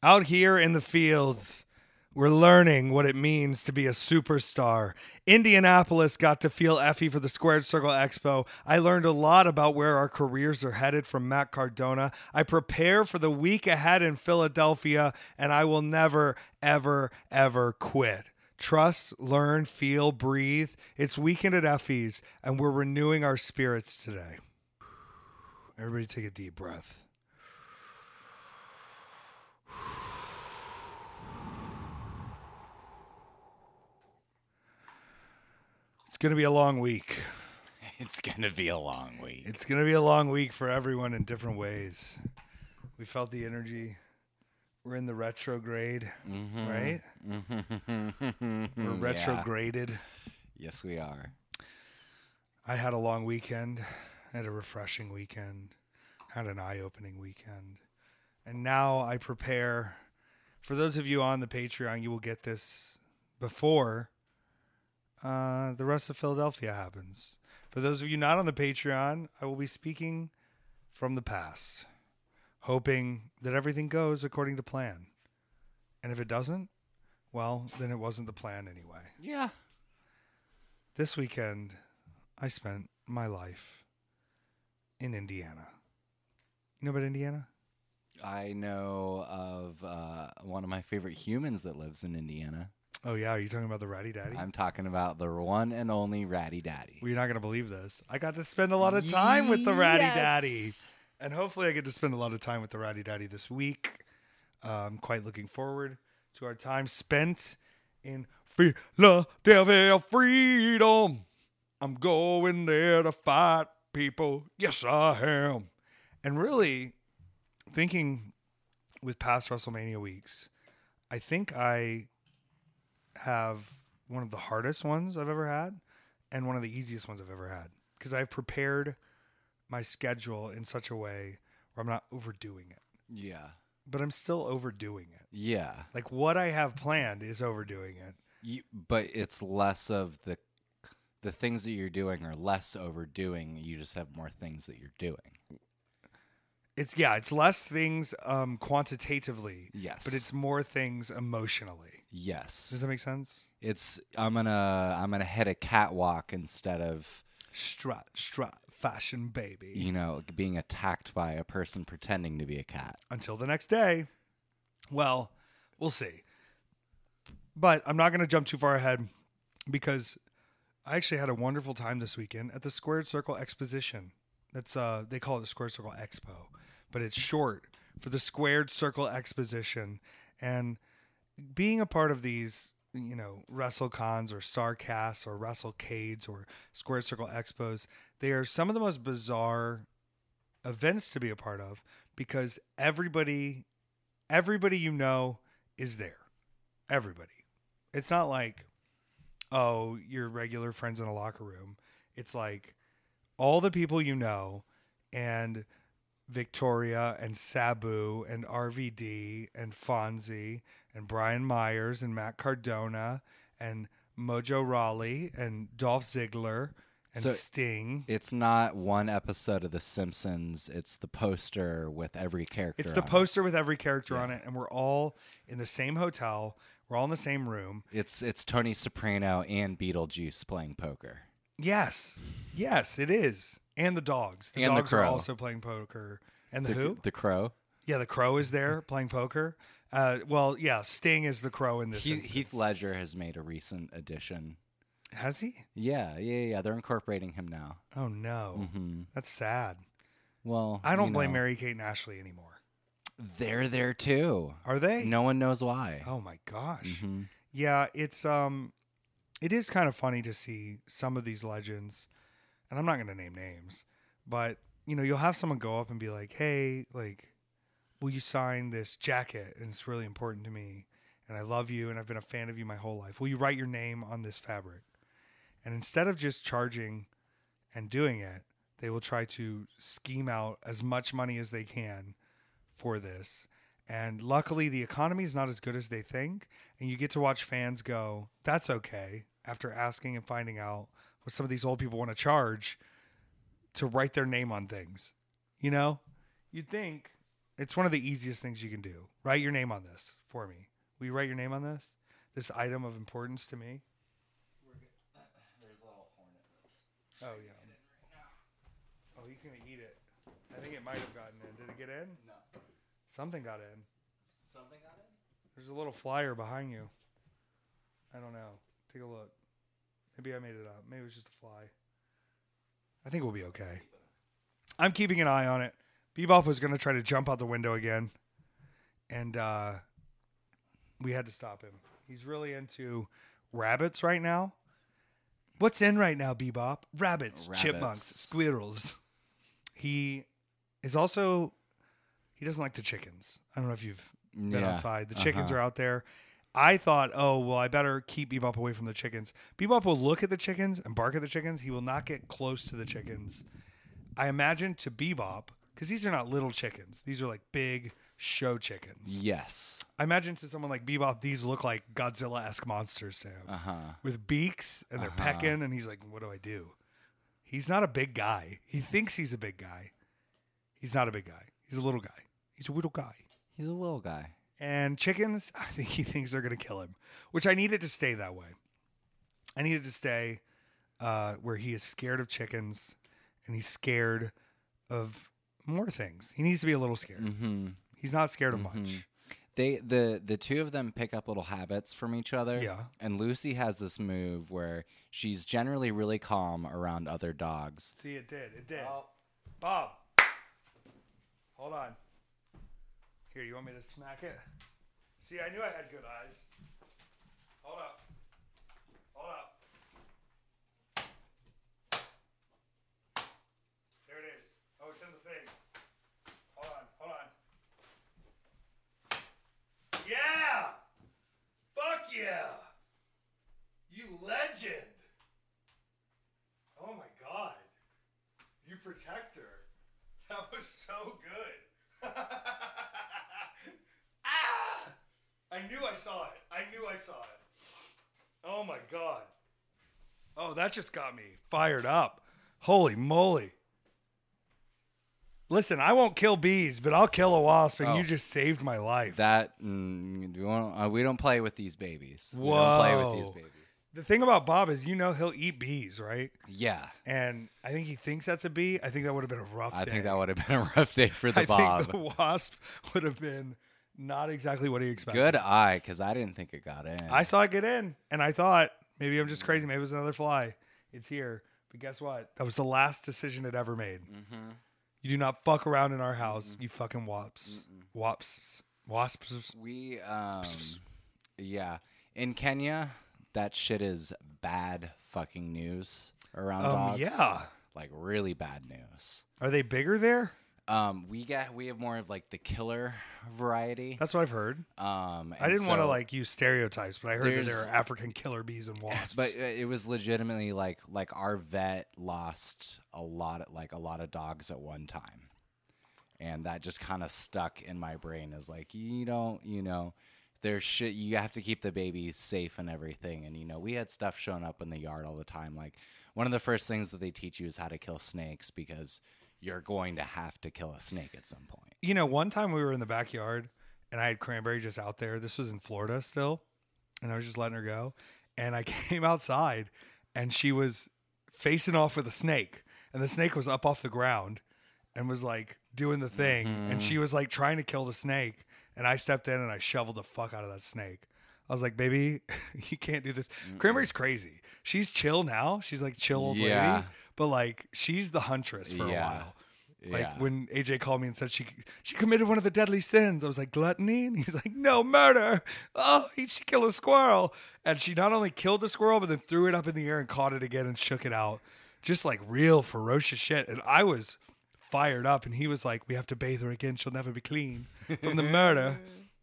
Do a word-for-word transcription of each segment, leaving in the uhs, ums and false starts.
Out here in the fields, we're learning what it means to be a superstar. Indianapolis got to feel Effie for the Squared Circle Expo. I learned a lot about where our careers are headed from Matt Cardona. I prepare for the week ahead in Philadelphia, and I will never, ever, ever quit. Trust, learn, feel, breathe. It's weekend at Effie's, and we're renewing our spirits today. Everybody take a deep breath. It's going to be a long week. It's going to be a long week. It's going to be a long week for everyone in different ways. We felt the energy. We're in the retrograde, mm-hmm. right? Mm-hmm. We're retrograded. Yeah. Yes, we are. I had a long weekend. I had a refreshing weekend. Had an eye-opening weekend. And now I prepare. For those of you on the Patreon, you will get this before uh, the rest of Philadelphia happens. For those of you not on the Patreon, I will be speaking from the past, hoping that everything goes according to plan. And if it doesn't, well, then it wasn't the plan anyway. Yeah. This weekend, I spent my life in Indiana. You know about Indiana? I know of uh, one of my favorite humans that lives in Indiana. Oh, yeah. Are you talking about the Ratty Daddy? I'm talking about the one and only Ratty Daddy. Well, you're not going to believe this. I got to spend a lot of time with the Ratty Yes. Daddy. And hopefully I get to spend a lot of time with the Ratty Daddy this week. I'm um, quite looking forward to our time spent in Philadelphia freedom. I'm going there to fight people. Yes, I am. And really, thinking with past WrestleMania weeks, I think I have one of the hardest ones I've ever had and one of the easiest ones I've ever had because I've prepared my schedule in such a way where I'm not overdoing it. Yeah. But I'm still overdoing it. Yeah. Like what I have planned is overdoing it. You, but it's less of the the things that you're doing are less overdoing. You just have more things that you're doing. It's yeah, it's less things um, quantitatively. Yes. But it's more things emotionally. Yes. Does that make sense? It's I'm gonna I'm gonna hit a catwalk instead of strut strut fashion baby. You know, being attacked by a person pretending to be a cat. Until the next day. Well, we'll see. But I'm not going to jump too far ahead because I actually had a wonderful time this weekend at the Squared Circle Exposition. That's uh they call it the Squared Circle Expo, but it's short for the Squared Circle Exposition. And being a part of these, you know, WrestleCons or StarCasts or WrestleCades or Squared Circle Expos, they are some of the most bizarre events to be a part of because everybody, everybody you know is there. Everybody. It's not like, oh, your regular friends in a locker room. It's like all the people you know and Victoria and Sabu and R V D and Fonzie and Brian Myers and Matt Cardona and Mojo Rawley and Dolph Ziggler and so Sting. It's not one episode of The Simpsons. It's the poster with every character. It's the on poster it. with every character yeah. on it, and we're all in the same hotel. We're all in the same room. It's it's Tony Soprano and Beetlejuice playing poker. Yes, yes, it is. And the dogs. The and dogs the are crow. also playing poker. And the, the who? The crow. Yeah, the crow is there playing poker. Uh, well, yeah, Sting is the crow in this Heath, instance. Heath Ledger has made a recent addition. Has he? Yeah, yeah, yeah. They're incorporating him now. Oh, no. Mm-hmm. That's sad. Well, I don't you blame know, Mary-Kate and Ashley anymore. They're there too. Are they? No one knows why. Oh, my gosh. Mm-hmm. Yeah, it's um, it is kind of funny to see some of these legends, and I'm not going to name names, but, you know, you'll have someone go up and be like, hey, like, will you sign this jacket? And it's really important to me, and I love you, and I've been a fan of you my whole life. Will you write your name on this fabric? And instead of just charging and doing it, they will try to scheme out as much money as they can for this. And luckily, the economy is not as good as they think. And you get to watch fans go, that's okay, after asking and finding out what some of these old people want to charge to write their name on things. You know? You'd think It's one of the easiest things you can do. Write your name on this for me. Will you write your name on this? This item of importance to me? There's a little hornet that's Oh, yeah. Oh, he's going to eat it. I think it might have gotten in. Did it get in? No. Something got in. Something got in? There's a little flyer behind you. I don't know. Take a look. Maybe I made it up. Maybe it was just a fly. I think we'll be okay. I'm keeping an eye on it. Bebop was going to try to jump out the window again. And uh, we had to stop him. He's really into rabbits right now. What's in right now, Bebop? Rabbits, Rabbits. chipmunks, squirrels. He is also, he doesn't like the chickens. I don't know if you've been Yeah. outside. The chickens Uh-huh. are out there. I thought, oh, well, I better keep Bebop away from the chickens. Bebop will look at the chickens and bark at the chickens. He will not get close to the chickens. I imagine to Bebop, because these are not little chickens. These are like big show chickens. Yes. I imagine to someone like Bebop, these look like Godzilla-esque monsters to him. Uh-huh. With beaks, and they're Uh-huh. pecking, and he's like, what do I do? He's not a big guy. He thinks he's a big guy. He's not a big guy. He's a little guy. He's a little guy. He's a little guy. And chickens, I think he thinks they're going to kill him, which I needed to stay that way. I needed to stay uh, where he is scared of chickens, and he's scared of more things. He needs to be a little scared. Mm-hmm. He's not scared of Mhm. much. They the the two of them pick up little habits from each other. Yeah. And Lucy has this move where she's generally really calm around other dogs. See, it did. It did. Bob, hold on. Here, you want me to smack it? See, I knew I had good eyes. Hold up. Hold up. There it is. Oh, it's in the thing. Hold on. Hold on. Yeah! Fuck yeah! You legend! Oh my god. You protector. That was so good. Ah! I knew I saw it. I knew I saw it. Oh my god. Oh, that just got me fired up. Holy moly. Listen, I won't kill bees, but I'll kill a wasp, and Oh. you just saved my life. That mm, we, won't, uh, we don't play with these babies. We don't play with these Whoa. babies. The thing about Bob is, you know, he'll eat bees, right? Yeah. And I think he thinks that's a bee. I think that would have been a rough I day. think that would have been a rough day for the I Bob. think the wasp would have been not exactly what he expected. Good eye, because I didn't think it got in. I saw it get in, and I thought, maybe I'm just crazy. Maybe it was another fly. It's here. But guess what? That was the last decision it ever made. Mm-hmm. You do not fuck around in our house, you fucking wasps. Wasps. Wasps. We, um, yeah. In Kenya, that shit is bad fucking news around Um, dogs. yeah. Like really bad news. Are they bigger there? Um, we get we have more of like the killer variety. That's what I've heard. Um, I and did want to so- like use stereotypes, but I heard that there there's- are African killer bees and wasps. But uh, it was legitimately like like our vet lost a lot of, like a lot of dogs at one time, and that just kind of stuck in my brain as like you don't you know there's shit you have to keep the babies safe and everything, and you know we had stuff showing up in the yard all the time. Like one of the first things that they teach you is how to kill snakes because you're going to have to kill a snake at some point. You know, one time we were in the backyard and I had Cranberry just out there. This was in Florida still. And I was just letting her go. And I came outside and she was facing off with a snake. And the snake was up off the ground and was like doing the thing. Mm-hmm. And she was like trying to kill the snake. And I stepped in and I shoveled the fuck out of that snake. I was like, baby, you can't do this. Mm-mm. Cranberry's crazy. She's chill now. She's like chill old Yeah. lady. But like she's the huntress for Yeah. a while. Like Yeah. when A J called me and said she she committed one of the deadly sins, I was like, gluttony? And he's like, no, murder. Oh, he, she killed a squirrel. And she not only killed the squirrel, but then threw it up in the air and caught it again and shook it out. Just like real ferocious shit. And I was fired up. And he was like, we have to bathe her again. She'll never be clean from the murder.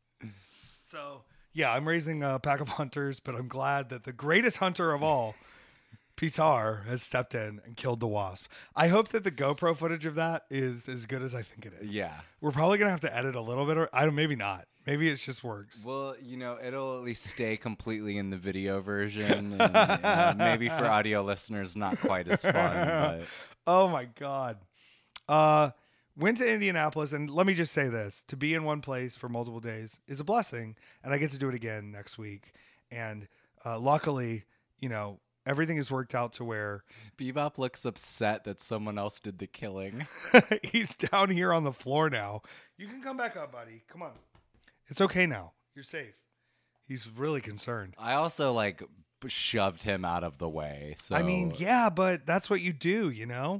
So, yeah, I'm raising a pack of hunters, but I'm glad that the greatest hunter of all, Pitar, has stepped in and killed the wasp. I hope that the GoPro footage of that is as good as I think it is. Yeah. We're probably going to have to edit a little bit, or I don't, maybe not. Maybe it just works. Well, you know, it'll at least stay completely in the video version. And, uh, maybe for audio listeners, not quite as fun. But Oh my God. Uh, went to Indianapolis, and let me just say this: to be in one place for multiple days is a blessing, and I get to do it again next week. And uh, luckily, you know, everything has worked out to where Bebop looks upset that someone else did the killing. he's down here on the floor now. You can come back up, buddy. Come on. It's okay now. You're safe. He's really concerned. I also like shoved him out of the way. So I mean, yeah, but that's what you do, you know?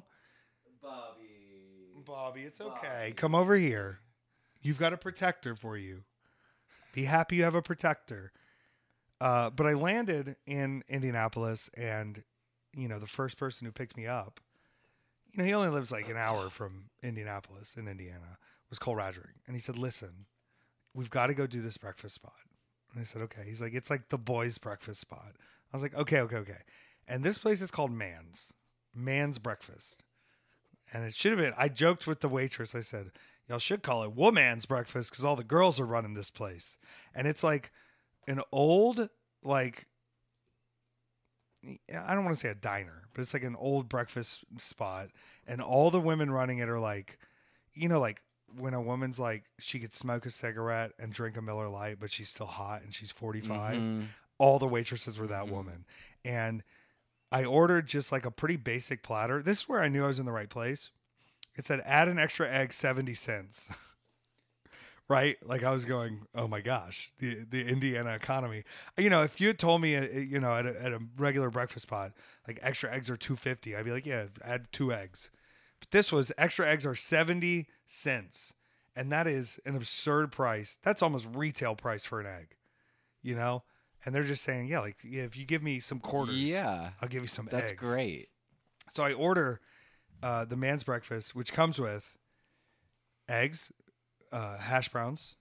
Bobby. Bobby, it's okay. Bobby. Come over here. You've got a protector for you. Be happy you have a protector. Uh, but I landed in Indianapolis, and, you know, the first person who picked me up, you know, he only lives like an hour from Indianapolis in Indiana, was Cole Radrick. And he said, listen, we've got to go do this breakfast spot. And I said, okay. He's like, it's like the boys' breakfast spot. I was like, okay, okay, okay. And this place is called Man's. Man's Breakfast. And it should have been, I joked with the waitress. I said, y'all should call it Woman's Breakfast because all the girls are running this place. And it's like an old, like, I don't want to say a diner, but it's like an old breakfast spot. And all the women running it are like, you know, like, when a woman's like, she could smoke a cigarette and drink a Miller Lite, but she's still hot and she's forty-five. Mm-hmm. All the waitresses were that mm-hmm. woman. And I ordered just like a pretty basic platter. This is where I knew I was in the right place. It said, add an extra egg, seventy cents. Right? Like I was going, oh my gosh, the, the Indiana economy. You know, if you had told me, uh, you know, at a, at a regular breakfast spot, like extra eggs are two fifty, I'd be like, yeah, add two eggs. This was extra eggs are seventy cents. And that is an absurd price. That's almost retail price for an egg, you know? And they're just saying, yeah, like yeah, if you give me some quarters, yeah, I'll give you some that's eggs. That's great. So I order uh, the Man's Breakfast, which comes with eggs, uh, hash browns,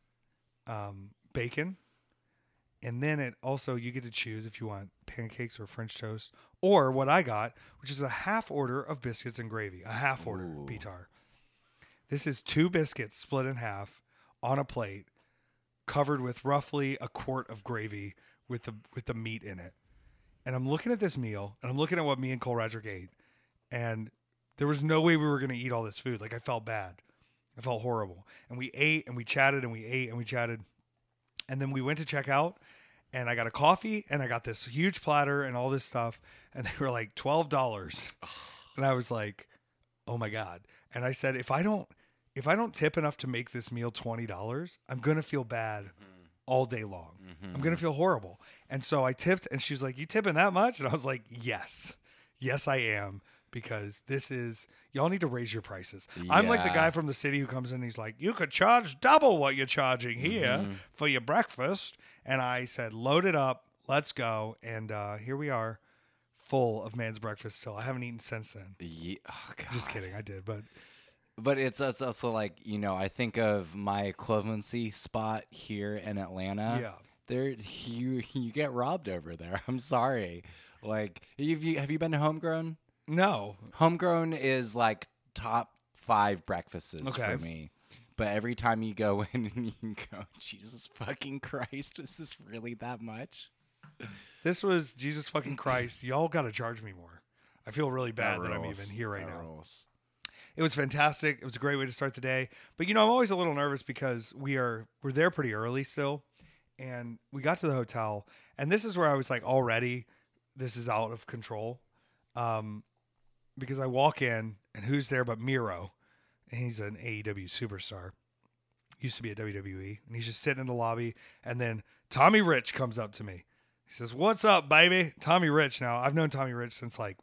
um, bacon. And then it also, you get to choose if you want pancakes or French toast, or what I got, which is a half order of biscuits and gravy. A half order, Ooh. B T A R. This is two biscuits split in half on a plate, covered with roughly a quart of gravy with the with the meat in it. And I'm looking at this meal, and I'm looking at what me and Cole Radrick ate, and there was no way we were going to eat all this food. Like, I felt bad. I felt horrible. And we ate, and we chatted, and we ate, and we chatted. And then we went to check out, and I got a coffee, and I got this huge platter and all this stuff, and they were like twelve dollars. And I was like, oh my God. And I said, if I don't if I don't tip enough to make this meal twenty dollars, I'm going to feel bad mm-hmm. all day long. Mm-hmm. I'm going to feel horrible. And so I tipped, and she's like, you tipping that much? And I was like, yes. Yes, I am. Because this is, y'all need to raise your prices. Yeah. I'm like the guy from the city who comes in and he's like, you could charge double what you're charging here mm-hmm. for your breakfast. And I said, load it up. Let's go. And uh, here we are, full of Man's Breakfast still. I haven't eaten since then. Yeah. Oh, just kidding. I did, but. But it's, it's also like, you know, I think of my equivalency spot here in Atlanta. Yeah. There, you you get robbed over there. I'm sorry. Like, have you, have you been to Homegrown? No. Homegrown is like top five breakfasts okay. for me. But every time you go in and you go, Jesus fucking Christ, is this really that much? This was Jesus fucking Christ. Y'all got to charge me more. I feel really bad that, that I'm even here right that now. Rules. It was fantastic. It was a great way to start the day. But, you know, I'm always a little nervous because we are, we're there pretty early still. And we got to the hotel. And this is where I was like, already, this is out of control. Um, because I walk in, and who's there but Miro? And he's an A E W superstar. Used to be at W W E. And he's just sitting in the lobby. And then Tommy Rich comes up to me. He says, what's up, baby? Tommy Rich. Now, I've known Tommy Rich since, like,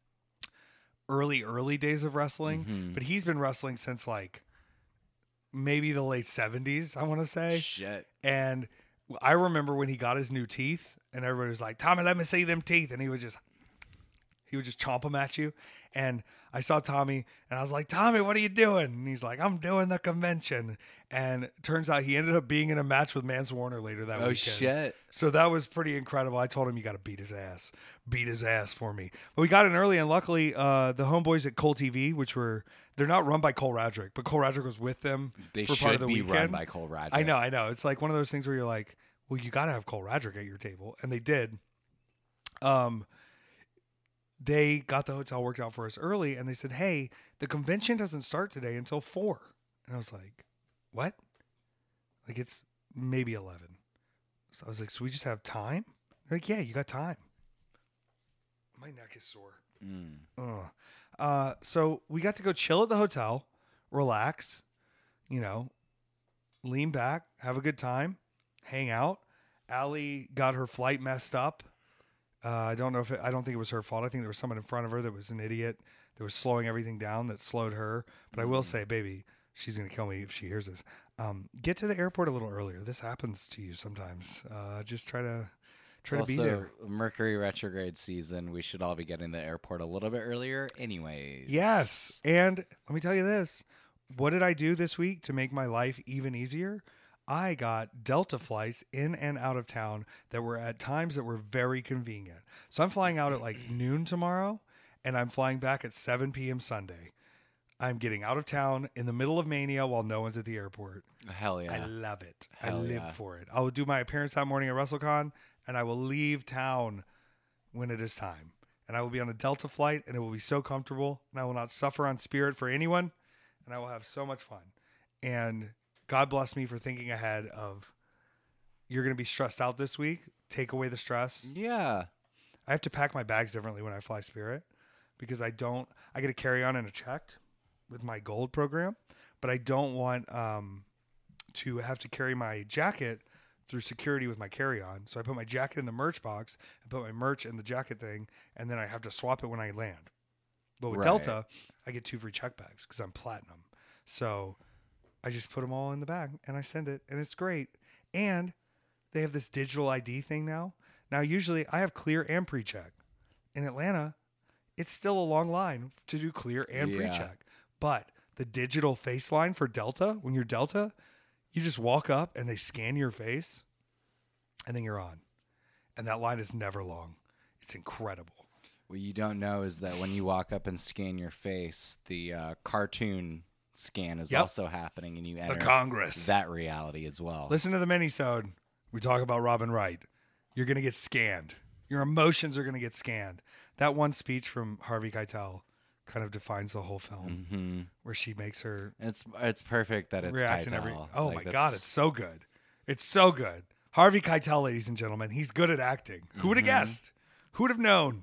early, early days of wrestling. Mm-hmm. But he's been wrestling since, like, maybe the late seventies, I want to say. Shit. And I remember when he got his new teeth. And everybody was like, Tommy, let me see them teeth. And he would just... He would just chomp them at you. And I saw Tommy, and I was like, Tommy, what are you doing? And he's like, I'm doing the convention. And it turns out he ended up being in a match with Mance Warner later that oh, weekend. Oh, shit. So that was pretty incredible. I told him, you got to beat his ass. Beat his ass for me. But we got in early, and luckily, uh, the homeboys at Cole T V, which were, they're not run by Cole Radrick, but Cole Radrick was with them they for part of the be weekend. Run by Cole Radrick. I know, I know. It's like one of those things where you're like, well, you got to have Cole Radrick at your table. And they did. Um... they got the hotel worked out for us early, and they said, hey, the convention doesn't start today until four. And I was like, what? Like, it's maybe eleven. So I was like, so we just have time? They're like, yeah, you got time. My neck is sore. Mm. Ugh. Uh, so we got to go chill at the hotel, relax, you know, lean back, have a good time, hang out. Allie got her flight messed up. Uh, I don't know if it, I don't think it was her fault. I think there was someone in front of her that was an idiot that was slowing everything down that slowed her. But I will say, baby, she's going to kill me if she hears this. Um, get to the airport a little earlier. This happens to you sometimes. Uh, just try to try It's to be also there. Mercury retrograde season. We should all be getting to the airport a little bit earlier anyways. Yes. And let me tell you this. What did I do this week to make my life even easier? I got Delta flights in and out of town that were at times that were very convenient. So I'm flying out at like noon tomorrow, and I'm flying back at seven p.m. Sunday. I'm getting out of town in the middle of Mania while no one's at the airport. Hell yeah. I love it. Hell I live yeah. for it. I will do my appearance that morning at WrestleCon, and I will leave town when it is time. And I will be on a Delta flight, and it will be so comfortable, and I will not suffer on Spirit for anyone, and I will have so much fun. And God bless me for thinking ahead of, you're going to be stressed out this week. Take away the stress. Yeah. I have to pack my bags differently when I fly Spirit because I don't, I get a carry on and a checked with my gold program, but I don't want um, to have to carry my jacket through security with my carry on. So I put my jacket in the merch box and put my merch in the jacket thing, and then I have to swap it when I land. But with Right. Delta, I get two free check bags because I'm platinum. So I just put them all in the bag and I send it, and it's great. And they have this digital I D thing now. Now, usually I have clear and pre-check. In Atlanta, it's still a long line to do clear and Yeah. pre-check. But the digital face line for Delta, when you're Delta, you just walk up and they scan your face and then you're on. And that line is never long. It's incredible. What you don't know is that when you walk up and scan your face, the uh, cartoon scan is Yep. also happening, and you enter The Congress. that reality as well. Listen to the minisode. We talk about Robin Wright. You're going to get scanned. Your emotions are going to get scanned. That one speech from Harvey Keitel kind of defines the whole film, hmm where she makes her It's it's perfect that it's reaction Keitel. every. Oh Like, my God, that's- it's so good. It's so good. Harvey Keitel, ladies and gentlemen, he's good at acting. Who would have Mm-hmm. guessed? Who would have known?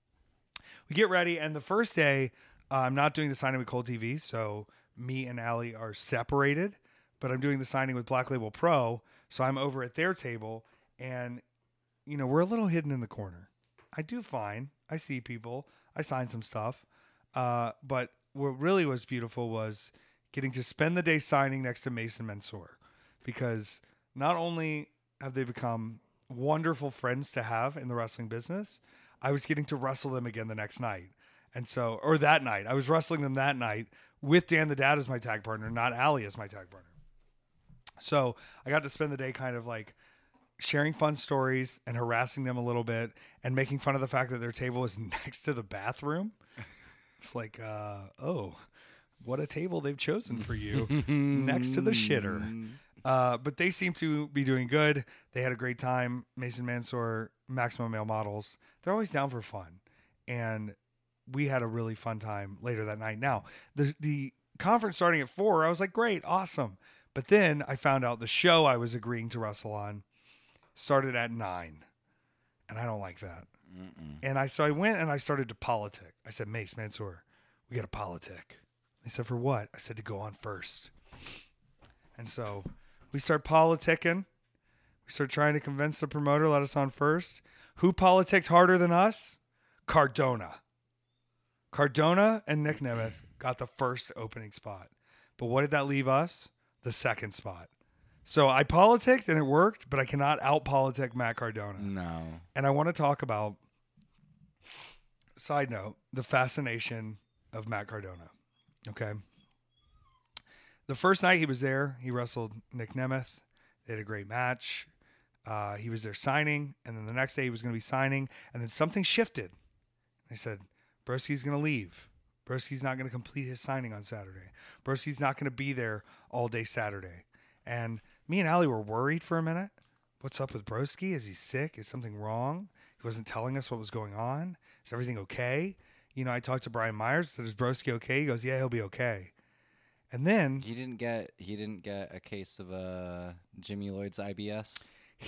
We get ready, and the first day, uh, I'm not doing the signing with Cold T V, so me and Allie are separated, but I'm doing the signing with Black Label Pro, so I'm over at their table, and, you know, we're a little hidden in the corner. I do fine. I see people. I sign some stuff. Uh, but what really was beautiful was getting to spend the day signing next to Mason Mansour, because not only have they become wonderful friends to have in the wrestling business, I was getting to wrestle them again the next night. And so, or that night, I was wrestling them that night with Dan the Dad as my tag partner, not Allie as my tag partner. So I got to spend the day kind of like sharing fun stories and harassing them a little bit and making fun of the fact that their table is next to the bathroom. It's like, uh, oh, what a table they've chosen for you next to the shitter. Uh, but they seem to be doing good. They had a great time. Mason Mansour, Maximum Male Models, they're always down for fun. And we had a really fun time later that night. Now, the the conference starting at four, I was like, great, awesome. But then I found out the show I was agreeing to wrestle on started at nine. And I don't like that. Mm-mm. And I so I went and I started to politic. I said, Mace Mansour, we got to politic. They said, for what? I said, to go on first. And so we start politicking. We start trying to convince the promoter, let us on first. Who politicked harder than us? Cardona. Cardona and Nick Nemeth got the first opening spot. But what did that leave us? The second spot. So I politicked and it worked, but I cannot out-politic Matt Cardona. No. And I want to talk about, side note, the fascination of Matt Cardona. Okay. The first night he was there, he wrestled Nick Nemeth. They had a great match. Uh, he was there signing. And then the next day he was going to be signing. And then something shifted. They said, Broski's going to leave. Broski's not going to complete his signing on Saturday. Broski's not going to be there all day Saturday. And me and Allie were worried for a minute. What's up with Broski? Is he sick? Is something wrong? He wasn't telling us what was going on. Is everything okay? You know, I talked to Brian Myers. Said, is Broski okay? He goes, yeah, he'll be okay. And then He didn't get he didn't get a case of uh, Jimmy Lloyd's I B S.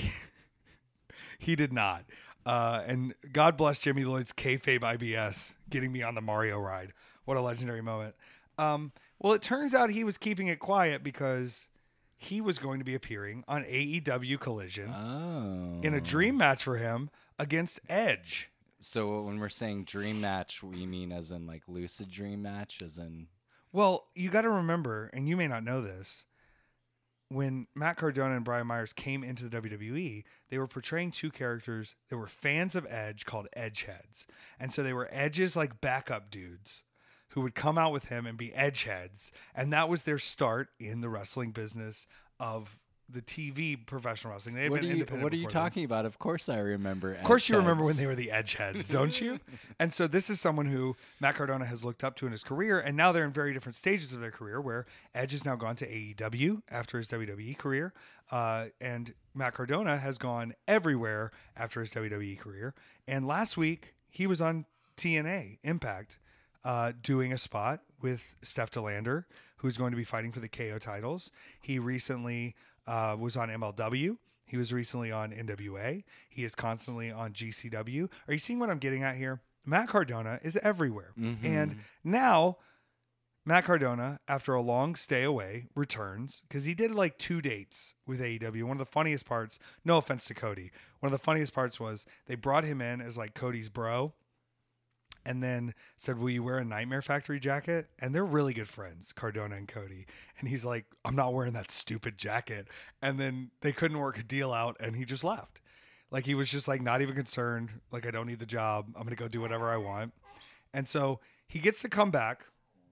he did not. Uh, and God bless Jimmy Lloyd's kayfabe I B S getting me on the Mario ride. What a legendary moment. Um, well, it turns out he was keeping it quiet because he was going to be appearing on A E W Collision Oh. in a dream match for him against Edge. So when we're saying dream match, we mean as in like lucid dream match, as in. Well, you got to remember, and you may not know this, when Matt Cardona and Brian Myers came into the W W E, they were portraying two characters that were fans of Edge called Edgeheads. And so they were Edge's like backup dudes who would come out with him and be Edgeheads. And that was their start in the wrestling business of the T V professional wrestling. They had What been are you, independent what are you before then. talking about? Of course I remember. Of course you remember when they were the Edgeheads, don't you? And so this is someone who Matt Cardona has looked up to in his career, and now they're in very different stages of their career, where Edge has now gone to A E W after his W W E career, uh, and Matt Cardona has gone everywhere after his W W E career. And last week, he was on T N A Impact uh, doing a spot with Steph Delander, who's going to be fighting for the K O titles. He recently uh, was on M L W. He was recently on N W A. He is constantly on G C W. Are you seeing what I'm getting at here? Matt Cardona is everywhere. Mhm. And now Matt Cardona, after a long stay away, returns because he did like two dates with A E W. One of the funniest parts, no offense to Cody, one of the funniest parts was they brought him in as like Cody's bro and then said, will you wear a Nightmare Factory jacket? And they're really good friends, Cardona and Cody. And he's like, I'm not wearing that stupid jacket. And then they couldn't work a deal out and he just left. Like he was just like not even concerned. Like, I don't need the job. I'm going to go do whatever I want. And so he gets to come back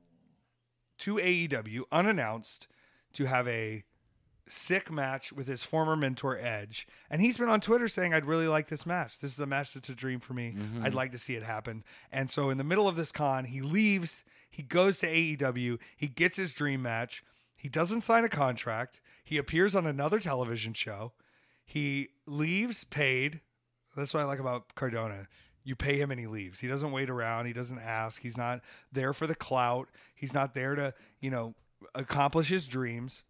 to A E W unannounced to have a sick match with his former mentor Edge, and he's been on Twitter saying, I'd really like this match. This is a match that's a dream for me. Mm-hmm. I'd like to see it happen. And so in the middle of this con, he leaves, he goes to A E W, he gets his dream match, he doesn't sign a contract, he appears on another television show, he leaves paid. That's what I like about Cardona. You pay him and he leaves. He doesn't wait around, he doesn't ask, he's not there for the clout, he's not there to, you know, accomplish his dreams.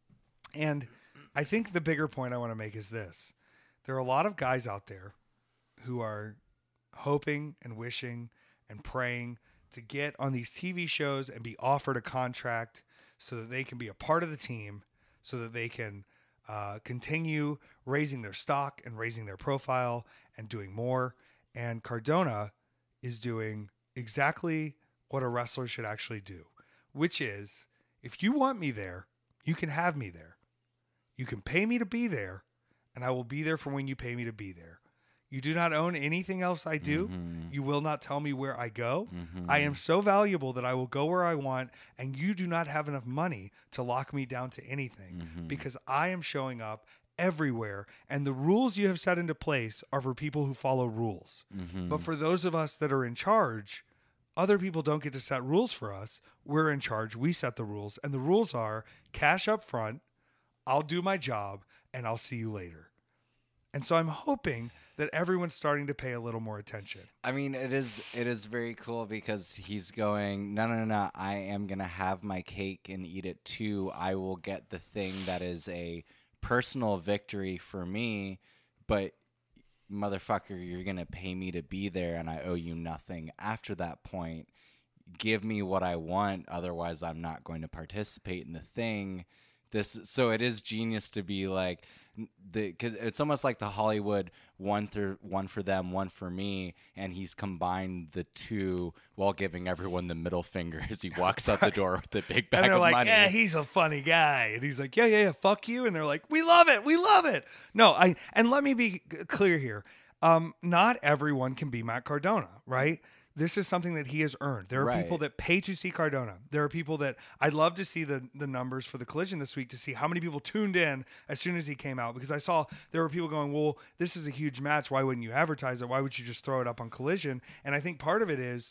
And I think the bigger point I want to make is this. There are a lot of guys out there who are hoping and wishing and praying to get on these T V shows and be offered a contract so that they can be a part of the team, so that they can uh, continue raising their stock and raising their profile and doing more. And Cardona is doing exactly what a wrestler should actually do, which is, if you want me there, you can have me there. You can pay me to be there, and I will be there for when you pay me to be there. You do not own anything else I do. Mm-hmm. You will not tell me where I go. Mm-hmm. I am so valuable that I will go where I want, and you do not have enough money to lock me down to anything Mm-hmm. because I am showing up everywhere, and the rules you have set into place are for people who follow rules. Mm-hmm. But for those of us that are in charge, other people don't get to set rules for us. We're in charge. We set the rules, and the rules are cash up front, I'll do my job, and I'll see you later. And so I'm hoping that everyone's starting to pay a little more attention. I mean, it is it is very cool because he's going, no, no, no, no, I am going to have my cake and eat it too. I will get the thing that is a personal victory for me, but motherfucker, you're going to pay me to be there and I owe you nothing after that point. Give me what I want, otherwise I'm not going to participate in the thing. This, so it is genius to be like the, cause it's almost like the Hollywood one through one for them, one for me, and he's combined the two while giving everyone the middle finger as he walks out the door with the big bag And they're of like, money. yeah, he's a funny guy. And he's like, yeah, yeah, yeah, fuck you. And they're like, we love it. We love it. No, I, and let me be clear here. Um, not everyone can be Matt Cardona, right? This is something that he has earned. There are Right. people that pay to see Cardona. There are people that I'd love to see the the numbers for the Collision this week to see how many people tuned in as soon as he came out, because I saw there were people going, well, this is a huge match. Why wouldn't you advertise it? Why would you just throw it up on Collision? And I think part of it is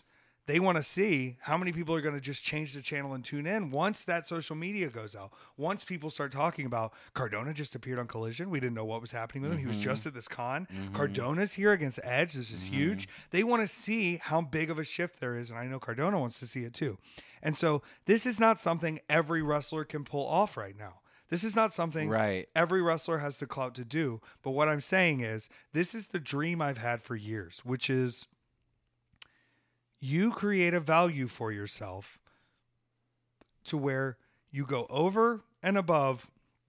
They want to see how many people are going to just change the channel and tune in once that social media goes out. Once people start talking about Cardona just appeared on Collision. We didn't know what was happening with him. Mm-hmm. He was just at this con. Mm-hmm. Cardona's here against Edge. This is mm-hmm. huge. They want to see how big of a shift there is. And I know Cardona wants to see it too. And so this is not something every wrestler can pull off right now. This is not something right. every wrestler has the clout to do. But what I'm saying is this is the dream I've had for years, which is you create a value for yourself to where you go over and above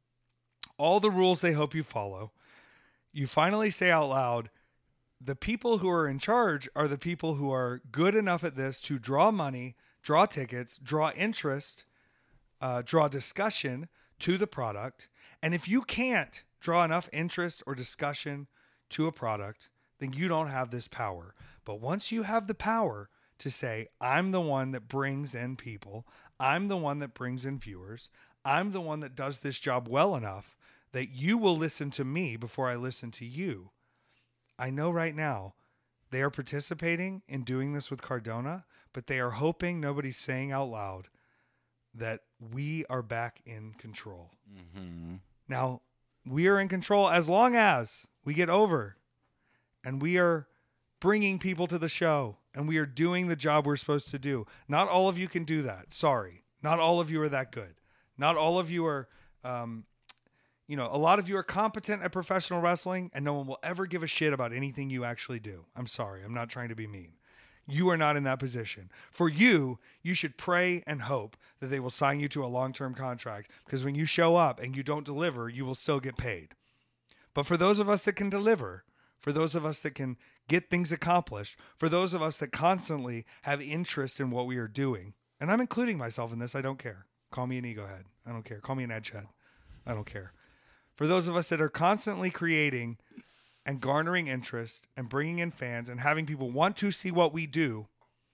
all the rules they hope you follow. You finally say out loud, the people who are in charge are the people who are good enough at this to draw money, draw tickets, draw interest, uh, draw discussion to the product. And if you can't draw enough interest or discussion to a product, then you don't have this power. But once you have the power to say, I'm the one that brings in people, I'm the one that brings in viewers, I'm the one that does this job well enough that you will listen to me before I listen to you. I know right now they are participating in doing this with Cardona, but they are hoping nobody's saying out loud that we are back in control. Mm-hmm. Now, we are in control as long as we get over and we are bringing people to the show and we are doing the job we're supposed to do. Not all of you can do that. Sorry. Not all of you are that good. Not all of you are, um, you know, a lot of you are competent at professional wrestling and no one will ever give a shit about anything you actually do. I'm sorry. I'm not trying to be mean. You are not in that position. For you, you should pray and hope that they will sign you to a long-term contract, because when you show up and you don't deliver, you will still get paid. But for those of us that can deliver, for those of us that can get things accomplished, for those of us that constantly have interest in what we are doing, and I'm including myself in this, I don't care. Call me an ego head. I don't care. Call me an edge head. I don't care. For those of us that are constantly creating and garnering interest and bringing in fans and having people want to see what we do,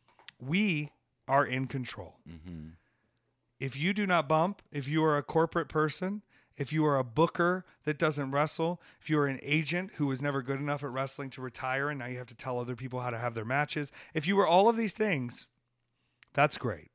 we are in control. Mm-hmm. If you do not bump, if you are a corporate person, if you are a booker that doesn't wrestle, if you are an agent who was never good enough at wrestling to retire and now you have to tell other people how to have their matches, if you are all of these things, that's great.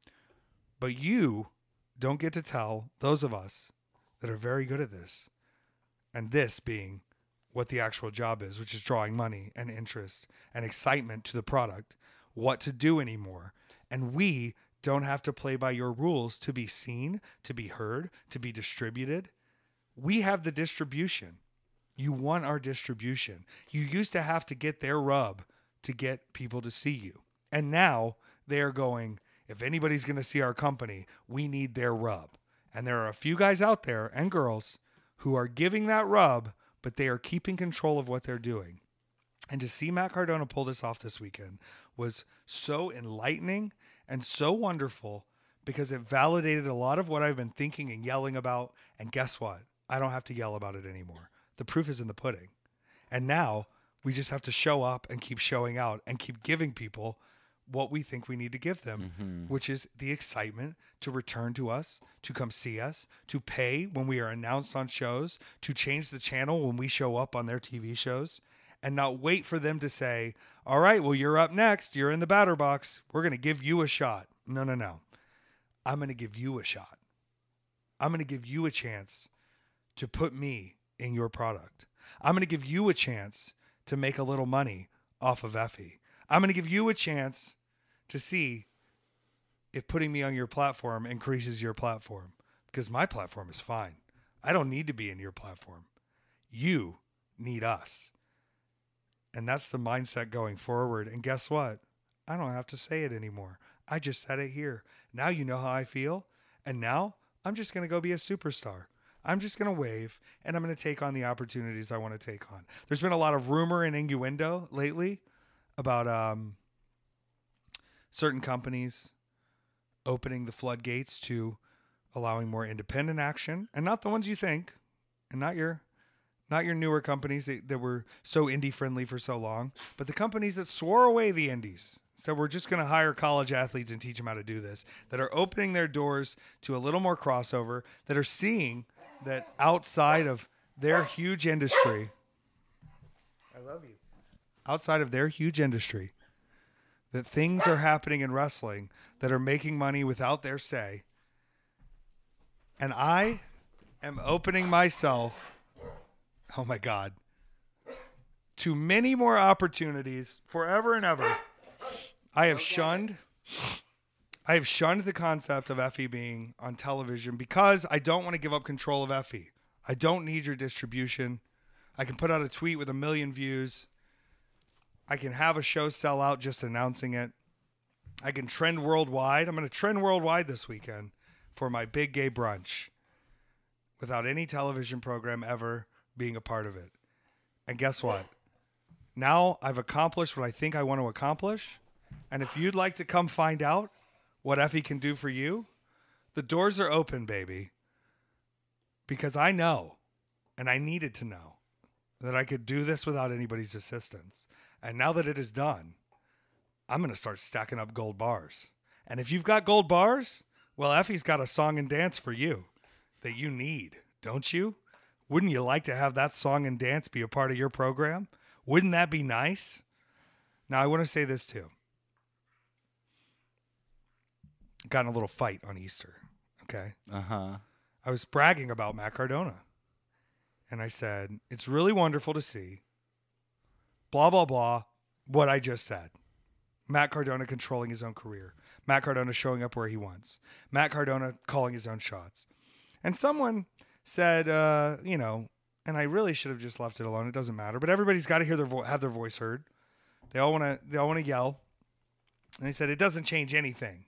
But you don't get to tell those of us that are very good at this, and this being what the actual job is, which is drawing money and interest and excitement to the product, what to do anymore. And we don't have to play by your rules to be seen, to be heard, to be distributed. We have the distribution. You want our distribution. You used to have to get their rub to get people to see you. And now they are going, if anybody's going to see our company, we need their rub. And there are a few guys out there and girls who are giving that rub, but they are keeping control of what they're doing. And to see Matt Cardona pull this off this weekend was so enlightening and so wonderful, because it validated a lot of what I've been thinking and yelling about. And guess what? I don't have to yell about it anymore. The proof is in the pudding. And now we just have to show up and keep showing out and keep giving people what we think we need to give them, mm-hmm. which is the excitement to return to us, to come see us, to pay when we are announced on shows, to change the channel when we show up on their T V shows, and not wait for them to say, all right, well, you're up next. You're in the batter box. We're going to give you a shot. No, no, no. I'm going to give you a shot. I'm going to give you a chance to put me in your product. I'm going to give you a chance to make a little money off of Effie. I'm going to give you a chance to see if putting me on your platform increases your platform, because my platform is fine. I don't need to be in your platform. You need us. And that's the mindset going forward. And guess what? I don't have to say it anymore. I just said it here. Now you know how I feel. And now I'm just going to go be a superstar. I'm just going to wave, and I'm going to take on the opportunities I want to take on. There's been a lot of rumor and innuendo lately about um, certain companies opening the floodgates to allowing more independent action, and not the ones you think, and not your not your newer companies that, that were so indie friendly for so long, but the companies that swore away the indies. So we're just going to hire college athletes and teach them how to do this, that are opening their doors to a little more crossover, that are seeing that outside of their huge industry, I love you, outside of their huge industry, that things are happening in wrestling that are making money without their say. And I am opening myself, oh my God, to many more opportunities forever and ever. I have shunned, I have shunned the concept of Effie being on television because I don't want to give up control of Effie. I don't need your distribution. I can put out a tweet with a million views. I can have a show sell out just announcing it. I can trend worldwide. I'm going to trend worldwide this weekend for my big gay brunch without any television program ever being a part of it. And guess what? Now I've accomplished what I think I want to accomplish. And if you'd like to come find out what Effie can do for you, the doors are open, baby. Because I know, and I needed to know, that I could do this without anybody's assistance. And now that it is done, I'm going to start stacking up gold bars. And if you've got gold bars, well, Effie's got a song and dance for you that you need, don't you? Wouldn't you like to have that song and dance be a part of your program? Wouldn't that be nice? Now, I want to say this too. Got in a little fight on Easter, okay? Uh-huh. I was bragging about Matt Cardona. And I said, it's really wonderful to see, blah, blah, blah, what I just said. Matt Cardona controlling his own career. Matt Cardona showing up where he wants. Matt Cardona calling his own shots. And someone said, uh, you know, and I really should have just left it alone. It doesn't matter. But everybody's got to hear their vo- have their voice heard. They all want to. They all want to yell. And he said, it doesn't change anything.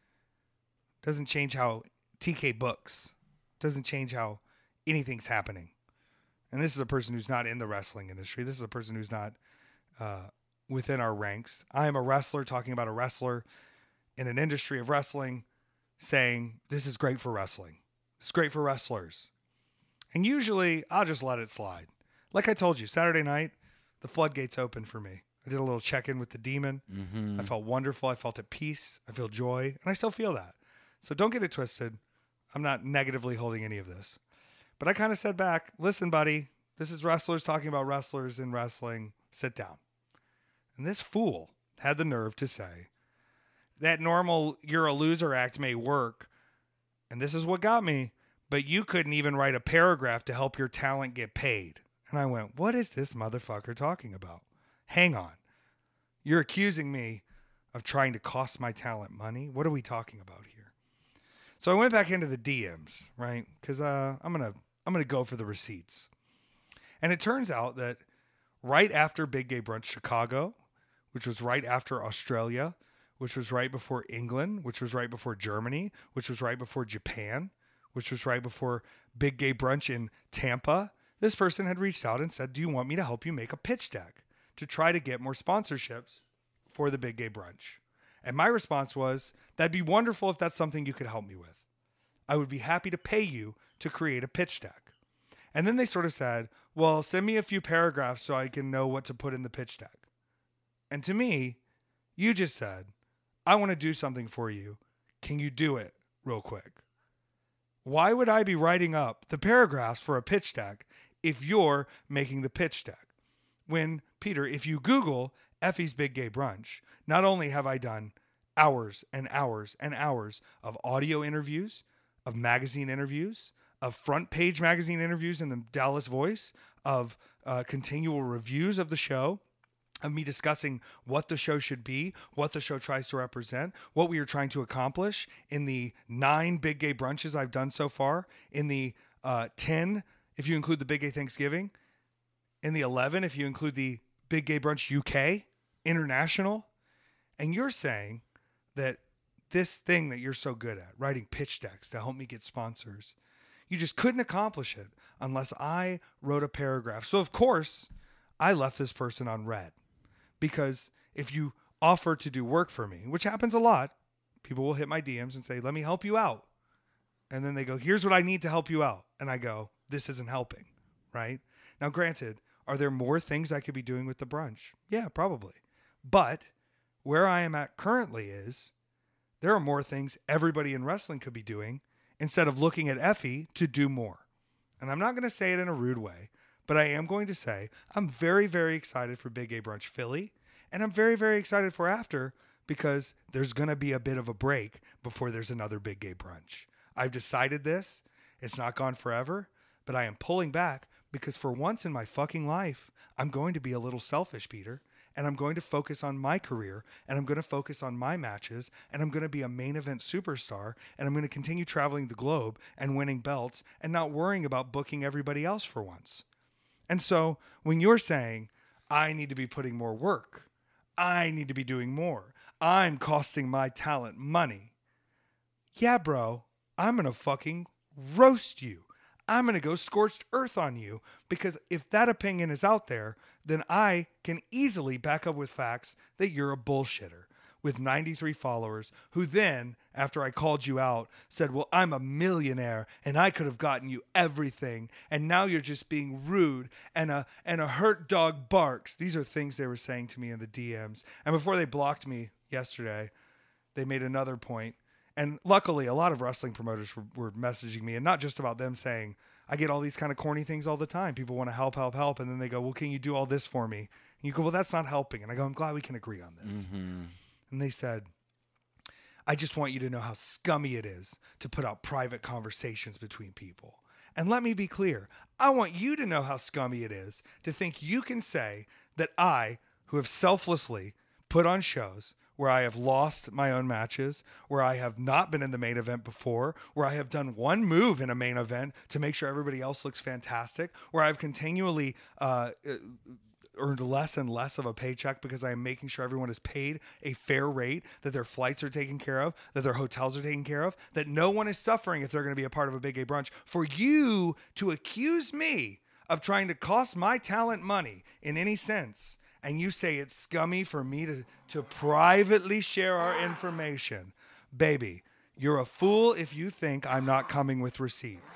Doesn't change how T K books. Doesn't change how anything's happening. And this is a person who's not in the wrestling industry. This is a person who's not uh, within our ranks. I am a wrestler talking about a wrestler in an industry of wrestling saying, this is great for wrestling. It's great for wrestlers. And usually I'll just let it slide. Like I told you, Saturday night, the floodgates opened for me. I did a little check-in with the demon. Mm-hmm. I felt wonderful. I felt at peace. I feel joy. And I still feel that. So don't get it twisted. I'm not negatively holding any of this. But I kind of said back, listen, buddy, this is wrestlers talking about wrestlers in wrestling. Sit down. And this fool had the nerve to say, that normal you're a loser act may work. And this is what got me. But you couldn't even write a paragraph to help your talent get paid. And I went, what is this motherfucker talking about? Hang on. You're accusing me of trying to cost my talent money? What are we talking about here? So I went back into the D Ms, right? Because uh, I'm gonna I'm gonna go for the receipts. And it turns out that right after Big Gay Brunch Chicago, which was right after Australia, which was right before England, which was right before Germany, which was right before Japan, which was right before Big Gay Brunch in Tampa, this person had reached out and said, do you want me to help you make a pitch deck to try to get more sponsorships for the Big Gay Brunch? And my response was, that'd be wonderful if that's something you could help me with. I would be happy to pay you to create a pitch deck. And then they sort of said, well, send me a few paragraphs so I can know what to put in the pitch deck. And to me, you just said, I want to do something for you. Can you do it real quick? Why would I be writing up the paragraphs for a pitch deck if you're making the pitch deck? When, Peter, if you Google Effie's Big Gay Brunch, not only have I done hours and hours and hours of audio interviews, of magazine interviews, of front page magazine interviews in the Dallas Voice, of uh, continual reviews of the show, of me discussing what the show should be, what the show tries to represent, what we are trying to accomplish in the nine Big Gay Brunches I've done so far, in the uh, ten, if you include the Big Gay Thanksgiving, in the eleven, if you include the Big Gay Brunch U K, international. And you're saying that this thing that you're so good at, writing pitch decks to help me get sponsors, you just couldn't accomplish it unless I wrote a paragraph. So, of course, I left this person on red. Because if you offer to do work for me, which happens a lot, people will hit my D Ms and say, let me help you out. And then they go, here's what I need to help you out. And I go, this isn't helping, right? Now, granted, are there more things I could be doing with the brunch? Yeah, probably. But where I am at currently is there are more things everybody in wrestling could be doing instead of looking at Effie to do more. And I'm not going to say it in a rude way, but I am going to say I'm very, very excited for Big Gay Brunch Philly, and I'm very, very excited for after because there's going to be a bit of a break before there's another Big Gay Brunch. I've decided this. It's not gone forever, but I am pulling back because for once in my fucking life, I'm going to be a little selfish, Peter, and I'm going to focus on my career, and I'm going to focus on my matches, and I'm going to be a main event superstar, and I'm going to continue traveling the globe and winning belts and not worrying about booking everybody else for once. And so when you're saying, I need to be putting more work, I need to be doing more, I'm costing my talent money. Yeah, bro, I'm going to fucking roast you. I'm going to go scorched earth on you, because if that opinion is out there, then I can easily back up with facts that you're a bullshitter with ninety-three followers who then, after I called you out, said, well, I'm a millionaire and I could have gotten you everything. And now you're just being rude and a, and a hurt dog barks. These are things they were saying to me in the D Ms. And before they blocked me yesterday, they made another point. And luckily, a lot of wrestling promoters were, were messaging me, and not just about them saying, I get all these kind of corny things all the time. People want to help, help, help. And then they go, well, can you do all this for me? And you go, well, that's not helping. And I go, I'm glad we can agree on this. Mm-hmm. And they said, I just want you to know how scummy it is to put out private conversations between people. And let me be clear. I want you to know how scummy it is to think you can say that I, who have selflessly put on shows where I have lost my own matches, where I have not been in the main event before, where I have done one move in a main event to make sure everybody else looks fantastic, where I've continually uh, earned less and less of a paycheck because I am making sure everyone is paid a fair rate, that their flights are taken care of, that their hotels are taken care of, that no one is suffering if they're going to be a part of a Big Gay Brunch. For you to accuse me of trying to cost my talent money in any sense, and you say it's scummy for me to, to privately share our information, baby, you're a fool if you think I'm not coming with receipts.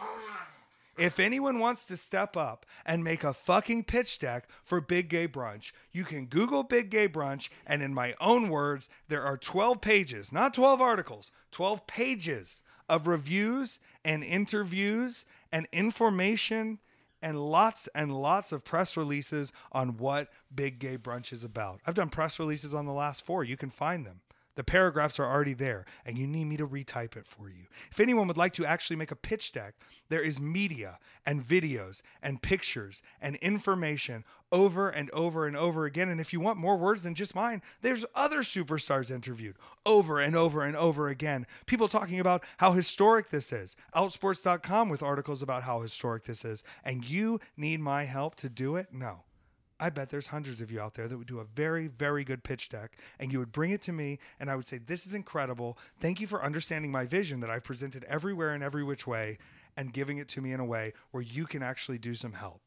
If anyone wants to step up and make a fucking pitch deck for Big Gay Brunch, you can Google Big Gay Brunch, and in my own words, there are twelve pages, not twelve articles, twelve pages of reviews and interviews and information and lots and lots of press releases on what Big Gay Brunch is about. I've done press releases on the last four. You can find them. The paragraphs are already there, and you need me to retype it for you. If anyone would like to actually make a pitch deck, there is media and videos and pictures and information over and over and over again. And if you want more words than just mine, there's other superstars interviewed over and over and over again. People talking about how historic this is. Outsports dot com with articles about how historic this is. And you need my help to do it? No. I bet there's hundreds of you out there that would do a very, very good pitch deck, and you would bring it to me, and I would say, this is incredible. Thank you for understanding my vision that I've presented everywhere in every which way, and giving it to me in a way where you can actually do some help.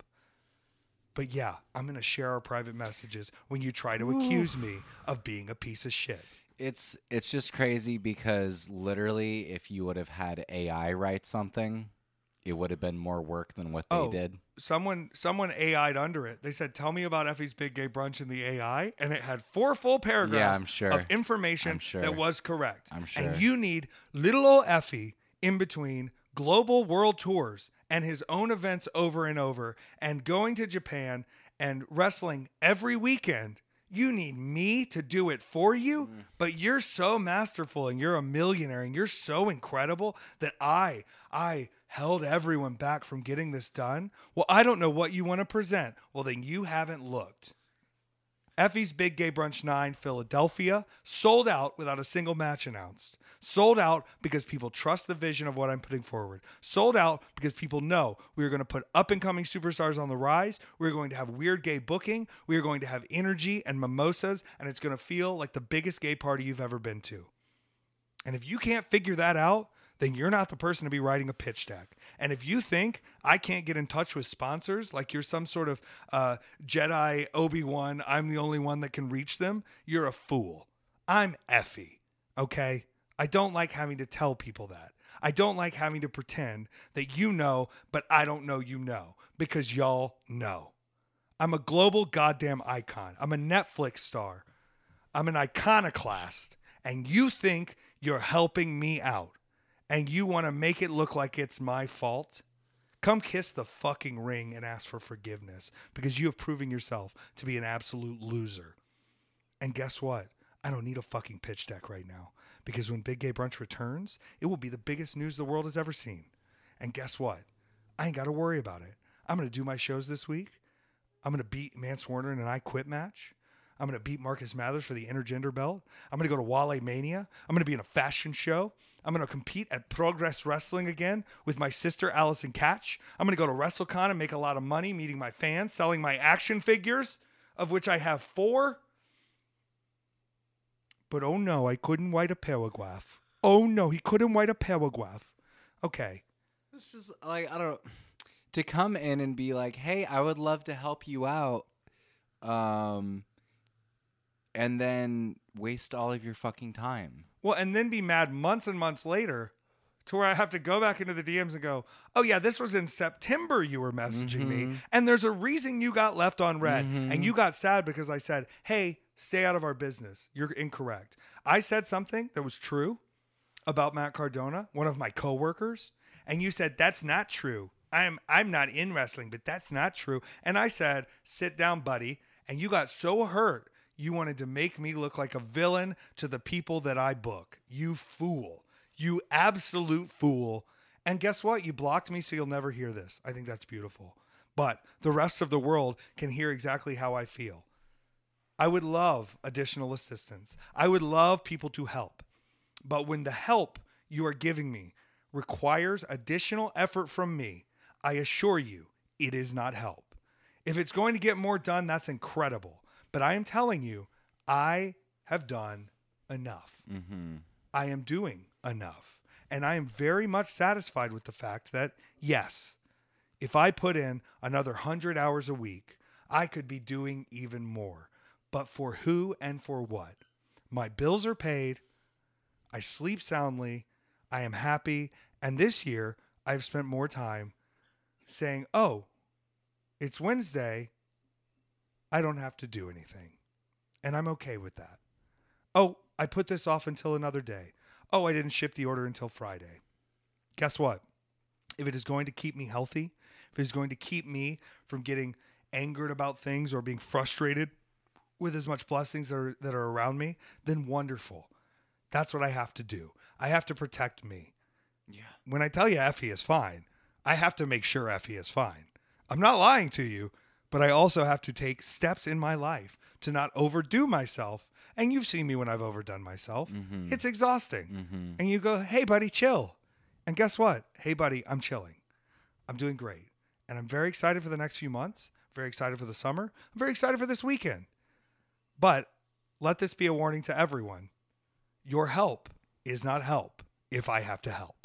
But yeah, I'm going to share our private messages when you try to Ooh. accuse me of being a piece of shit. It's it's just crazy because literally if you would have had A I write something, it would have been more work than what they oh, did. Someone someone A I'd under it. They said, tell me about Effie's Big Gay Brunch in the A I. And it had four full paragraphs yeah, I'm sure. of information sure. that was correct. I'm sure. And you need little old Effie in between global world tours and his own events over and over and going to Japan and wrestling every weekend. You need me to do it for you, mm. but you're so masterful and you're a millionaire and you're so incredible that I, I held everyone back from getting this done. Well, I don't know what you want to present. Well, then you haven't looked. Effie's Big Gay Brunch nine, Philadelphia, sold out without a single match announced. Sold out because people trust the vision of what I'm putting forward. Sold out because people know we are going to put up-and-coming superstars on the rise. We're going to have weird gay booking. We are going to have energy and mimosas, and it's going to feel like the biggest gay party you've ever been to. And if you can't figure that out, then you're not the person to be writing a pitch deck. And if you think I can't get in touch with sponsors, like you're some sort of uh, Jedi Obi-Wan, I'm the only one that can reach them, you're a fool. I'm Effie, okay? I don't like having to tell people that. I don't like having to pretend that you know, but I don't know you know, because y'all know. I'm a global goddamn icon. I'm a Netflix star. I'm an iconoclast. And you think you're helping me out. And you want to make it look like it's my fault? Come kiss the fucking ring and ask for forgiveness because you have proven yourself to be an absolute loser. And guess what? I don't need a fucking pitch deck right now, because when Big Gay Brunch returns, it will be the biggest news the world has ever seen. And guess what? I ain't got to worry about it. I'm going to do my shows this week. I'm going to beat Mance Warner in an I Quit match. I'm going to beat Marcus Mathers for the intergender belt. I'm going to go to Wale Mania. I'm going to be in a fashion show. I'm going to compete at Progress Wrestling again with my sister, Allison Catch. I'm going to go to WrestleCon and make a lot of money meeting my fans, selling my action figures, of which I have four. But oh no, I couldn't write a paragraph. Oh no, he couldn't write a paragraph. Okay. It's just like, I don't know. To come in and be like, hey, I would love to help you out. Um, and then waste all of your fucking time. Well, and then be mad months and months later to where I have to go back into the D Ms and go, oh yeah, this was in September you were messaging Mm-hmm. me. And there's a reason you got left on red. Mm-hmm. And you got sad because I said, hey, stay out of our business. You're incorrect. I said something that was true about Matt Cardona, one of my coworkers. And you said, that's not true. I'm I'm not in wrestling, but that's not true. And I said, sit down, buddy. And you got so hurt, you wanted to make me look like a villain to the people that I book. You fool. You absolute fool. And guess what? You blocked me, so you'll never hear this. I think that's beautiful. But the rest of the world can hear exactly how I feel. I would love additional assistance. I would love people to help. But when the help you are giving me requires additional effort from me, I assure you, it is not help. If it's going to get more done, that's incredible. But I am telling you, I have done enough. Mm-hmm. I am doing enough. And I am very much satisfied with the fact that, yes, if I put in another one hundred hours a week, I could be doing even more. But for who and for what? My bills are paid. I sleep soundly. I am happy. And this year, I've spent more time saying, oh, it's Wednesday. I don't have to do anything. And I'm okay with that. Oh, I put this off until another day. Oh, I didn't ship the order until Friday. Guess what? If it is going to keep me healthy, if it is going to keep me from getting angered about things or being frustrated with as much blessings that are, that are around me, then wonderful. That's what I have to do. I have to protect me. Yeah. When I tell you Effie is fine, I have to make sure Effie is fine. I'm not lying to you, but I also have to take steps in my life to not overdo myself. And you've seen me when I've overdone myself. Mm-hmm. It's exhausting. Mm-hmm. And you go, hey, buddy, chill. And guess what? Hey, buddy, I'm chilling. I'm doing great. And I'm very excited for the next few months. Very excited for the summer. I'm very excited for this weekend. But let this be a warning to everyone. Your help is not help if I have to help.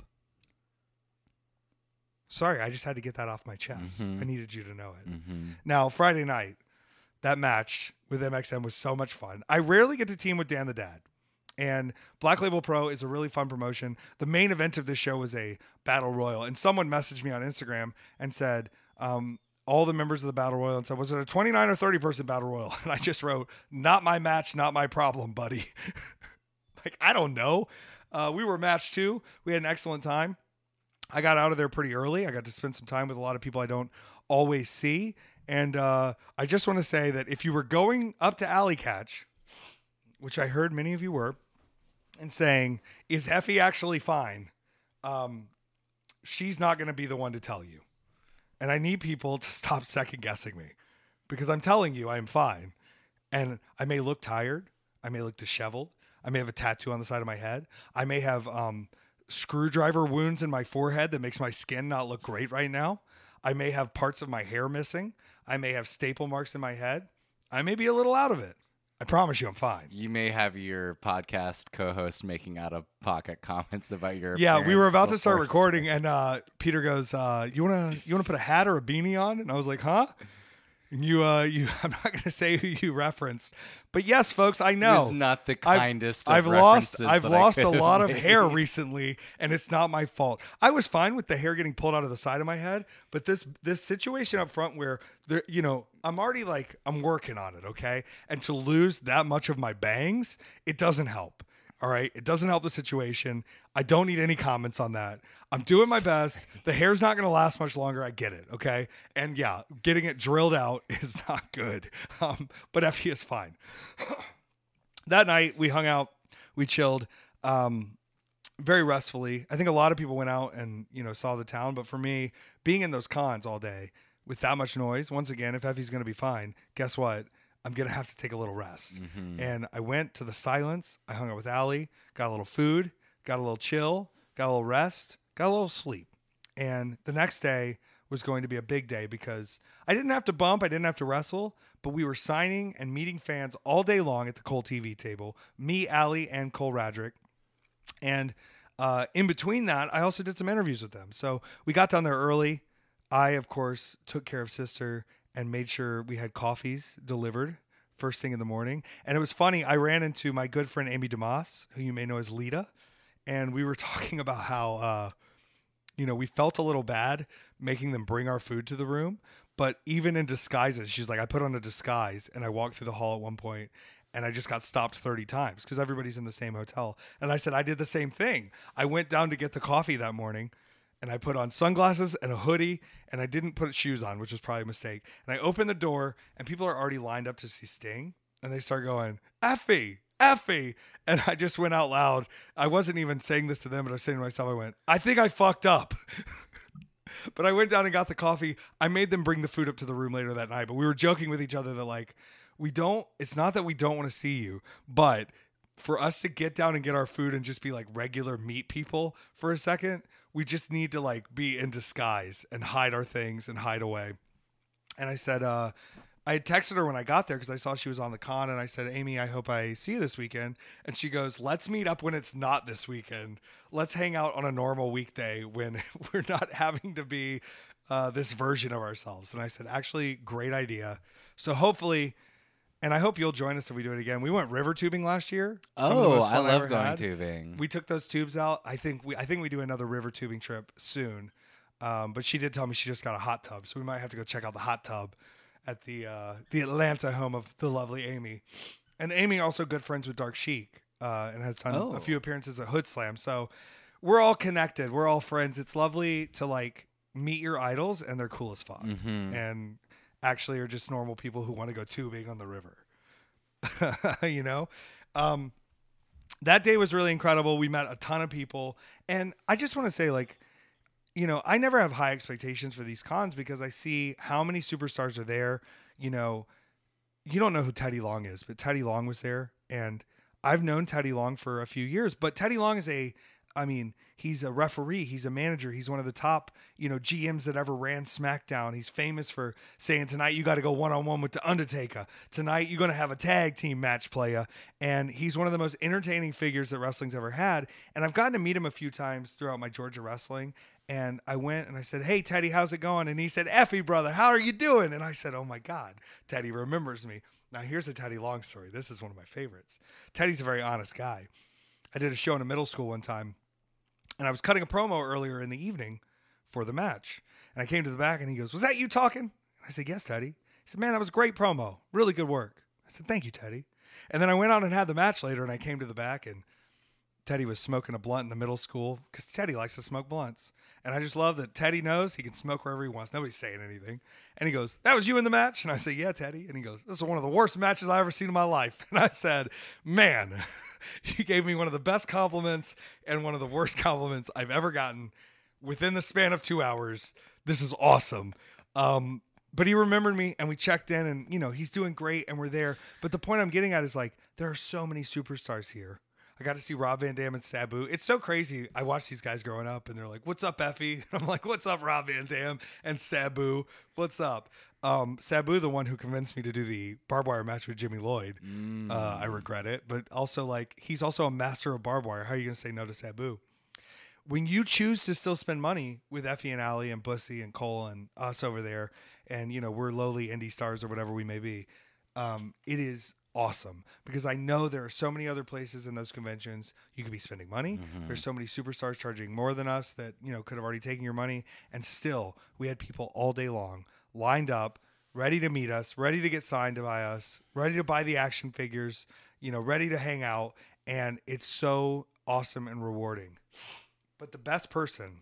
Sorry, I just had to get that off my chest. Mm-hmm. I needed you to know it. Mm-hmm. Now, Friday night, that match with M X M was so much fun. I rarely get to team with Dan the Dad. And Black Label Pro is a really fun promotion. The main event of this show was a battle royal. And someone messaged me on Instagram and said, um, all the members of the battle royal, and said, was it a twenty-nine or thirty person battle royal? And I just wrote, not my match, not my problem, buddy. Like, I don't know. Uh, we were match two. We had an excellent time. I got out of there pretty early. I got to spend some time with a lot of people I don't always see. And uh, I just want to say that if you were going up to Alley Catch, which I heard many of you were, and saying, is Effie actually fine? Um, she's not going to be the one to tell you. And I need people to stop second guessing me, because I'm telling you I'm fine. And I may look tired. I may look disheveled. I may have a tattoo on the side of my head. I may have um, screwdriver wounds in my forehead that makes my skin not look great right now. I may have parts of my hair missing. I may have staple marks in my head. I may be a little out of it. I promise you I'm fine. You may have your podcast co-host making out of pocket comments about your Yeah, we were about to start before recording, and uh, Peter goes, uh, "You wanna you wanna put a hat or a beanie on?" And I was like, "Huh?" And you, uh, you, I'm not gonna say who you referenced, but yes, folks, I know It's not the kindest. I've, of I've lost, references I've that I lost could a have lot of made. hair recently, and it's not my fault. I was fine with the hair getting pulled out of the side of my head, but this this situation up front where there, you know, I'm already like I'm working on it, okay, and to lose that much of my bangs, it doesn't help. All right, it doesn't help the situation. I don't need any comments on that. I'm doing my best. The hair's not going to last much longer. I get it, okay? And yeah, getting it drilled out is not good. Um, but Effie is fine. that night we hung out, we chilled, um, very restfully. I think a lot of people went out and, you know, saw the town. But for me, being in those cons all day with that much noise, once again, if Effie's going to be fine, guess what? I'm going to have to take a little rest. Mm-hmm. And I went to the silence. I hung out with Allie, got a little food, got a little chill, got a little rest, got a little sleep. And the next day was going to be a big day because I didn't have to bump, I didn't have to wrestle, but we were signing and meeting fans all day long at the Cole T V table. Me, Allie, and Cole Radrick. And uh, in between that, I also did some interviews with them. So we got down there early. I, of course, took care of Sister and made sure we had coffees delivered first thing in the morning. And it was funny. I ran into my good friend Amy DeMoss, who you may know as Lita. And we were talking about how, uh, you know, we felt a little bad making them bring our food to the room. But even in disguises, she's like, I put on a disguise and I walked through the hall at one point and I just got stopped thirty times because everybody's in the same hotel. And I said, I did the same thing. I went down to get the coffee that morning and I put on sunglasses and a hoodie and I didn't put shoes on, which was probably a mistake. And I opened the door and people are already lined up to see Sting. And they start going, Effie, Effie. And I just went out loud. I wasn't even saying this to them, but I was saying to myself, I went, I think I fucked up. But I went down and got the coffee. I made them bring the food up to the room later that night. But we were joking with each other that, like, we don't, it's not that we don't want to see you, but for us to get down and get our food and just be like regular meat people for a second, we just need to like be in disguise and hide our things and hide away. And I said, uh, I had texted her when I got there because I saw she was on the con, and I said, Amy, I hope I see you this weekend. And she goes, let's meet up when it's not this weekend. Let's hang out on a normal weekday when we're not having to be uh, this version of ourselves. And I said, actually, great idea. So hopefully, and I hope you'll join us if we do it again. We went river tubing last year. Oh, I love going tubing. We took those tubes out. I think we I think we do another river tubing trip soon. Um, but she did tell me she just got a hot tub, so we might have to go check out the hot tub at the uh, the Atlanta home of the lovely Amy. And Amy also good friends with Dark Chic uh, and has done oh. a few appearances at Hood Slam. So we're all connected. We're all friends. It's lovely to like meet your idols, and they're cool as fuck. Mm-hmm. And actually are just normal people who want to go tubing on the river. You know? Um, that day was really incredible. We met a ton of people. And I just want to say, like, you know, I never have high expectations for these cons because I see how many superstars are there. You know, you don't know who Teddy Long is, but Teddy Long was there. And I've known Teddy Long for a few years, but Teddy Long is a, I mean, he's a referee. He's a manager. He's one of the top, you know, G Ms that ever ran SmackDown. He's famous for saying, tonight you got to go one-on-one with The Undertaker. Tonight you're going to have a tag team match playa. And he's one of the most entertaining figures that wrestling's ever had. And I've gotten to meet him a few times throughout my Georgia wrestling. And I went and I said, hey, Teddy, how's it going? And he said, Effie, brother, how are you doing? And I said, oh, my God, Teddy remembers me. Now, here's a Teddy Long story. This is one of my favorites. Teddy's a very honest guy. I did a show in a middle school one time, and I was cutting a promo earlier in the evening for the match. And I came to the back, and he goes, was that you talking? And I said, yes, Teddy. He said, man, that was a great promo. Really good work. I said, thank you, Teddy. And then I went on and had the match later, and I came to the back, and Teddy was smoking a blunt in the middle school because Teddy likes to smoke blunts. And I just love that Teddy knows he can smoke wherever he wants. Nobody's saying anything. And he goes, that was you in the match? And I said, yeah, Teddy. And he goes, this is one of the worst matches I've ever seen in my life. And I said, man, you gave me one of the best compliments and one of the worst compliments I've ever gotten within the span of two hours. This is awesome. Um, but he remembered me, and we checked in, and, you know, he's doing great, and we're there. But the point I'm getting at is, like, there are so many superstars here. I got to see Rob Van Dam and Sabu. It's so crazy. I watched these guys growing up, and they're like, what's up, Effie? I'm like, what's up, Rob Van Dam? And Sabu, what's up? Um, Sabu, the one who convinced me to do the barbed wire match with Jimmy Lloyd. Mm. Uh, I regret it. But also, like, he's also a master of barbed wire. How are you going to say no to Sabu? When you choose to still spend money with Effie and Allie and Bussy and Cole and us over there, and, you know, we're lowly indie stars or whatever we may be, um, it is awesome, because I know there are so many other places in those conventions you could be spending money. Mm-hmm. There's so many superstars charging more than us that, you know, could have already taken your money. And still, we had people all day long lined up, ready to meet us, ready to get signed by us, ready to buy the action figures, you know, ready to hang out. And it's so awesome and rewarding. But the best person,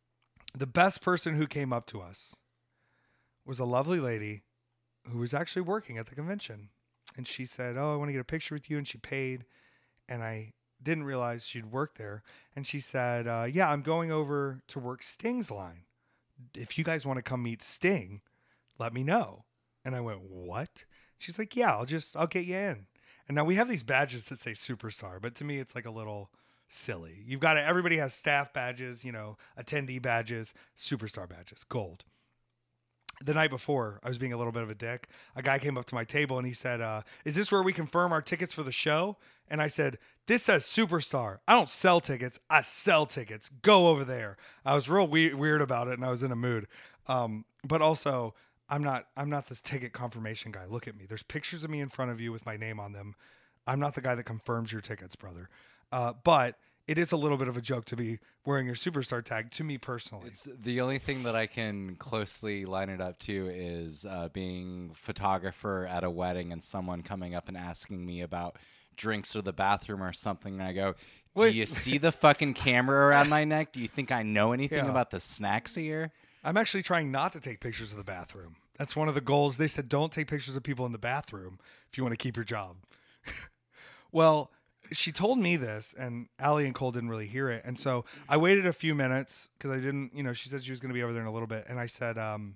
the best person who came up to us was a lovely lady who was actually working at the convention. and she said, "Oh, I want to get a picture with you," and she paid, and I didn't realize she'd worked there, and she said, uh, "Yeah, I'm going over to work Sting's line. If you guys want to come meet Sting, let me know." And I went, "What?" She's like, "Yeah, I'll just I'll get you in." And now we have these badges that say superstar, but to me it's like a little silly. You've got to, everybody has staff badges, you know, attendee badges, superstar badges, gold. The night before, I was being a little bit of a dick. A guy came up to my table and he said, uh, "Is this where we confirm our tickets for the show?" And I said, "This says superstar. I don't sell tickets. I sell tickets. Go over there." I was real we- weird about it, and I was in a mood. Um, but also, I'm not I'm not this ticket confirmation guy. Look at me. There's pictures of me in front of you with my name on them. I'm not the guy that confirms your tickets, brother. Uh, but it is a little bit of a joke to be wearing your superstar tag, to me personally. It's the only thing that I can closely line it up to is uh, being photographer at a wedding and someone coming up and asking me about drinks or the bathroom or something. And I go, "Do Wait. you see the fucking camera around my neck? Do you think I know anything Yeah. about the snacks here?" I'm actually trying not to take pictures of the bathroom. That's one of the goals. They said, don't take pictures of people in the bathroom if you want to keep your job. Well, she told me this, and Allie and Cole didn't really hear it. And so I waited a few minutes because I didn't, you know, she said she was going to be over there in a little bit. And I said, um,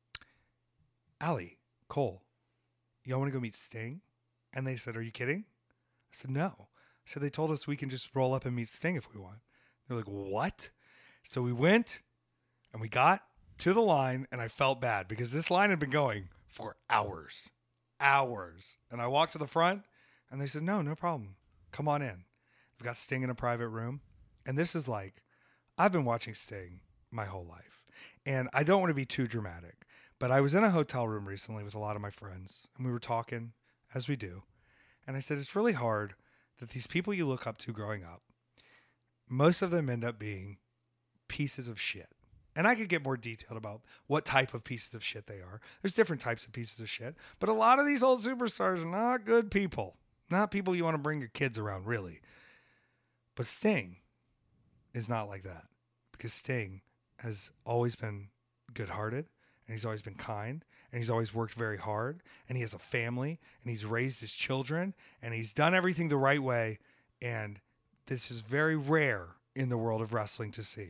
"Allie, Cole, y'all want to go meet Sting?" And they said, "Are you kidding?" I said, "No." I said, "They told us we can just roll up and meet Sting if we want." They're like, "What?" So we went and we got to the line, and I felt bad because this line had been going for hours, hours. And I walked to the front, and they said, "No, no problem. Come on in. We've got Sting in a private room." And this is like, I've been watching Sting my whole life. And I don't want to be too dramatic, but I was in a hotel room recently with a lot of my friends, and we were talking, as we do. And I said, it's really hard that these people you look up to growing up, most of them end up being pieces of shit. And I could get more detailed about what type of pieces of shit they are. There's different types of pieces of shit, but a lot of these old superstars are not good people. Not people you want to bring your kids around, really. But Sting is not like that, because Sting has always been good-hearted, and he's always been kind, and he's always worked very hard, and he has a family, and he's raised his children, and he's done everything the right way, and this is very rare in the world of wrestling to see.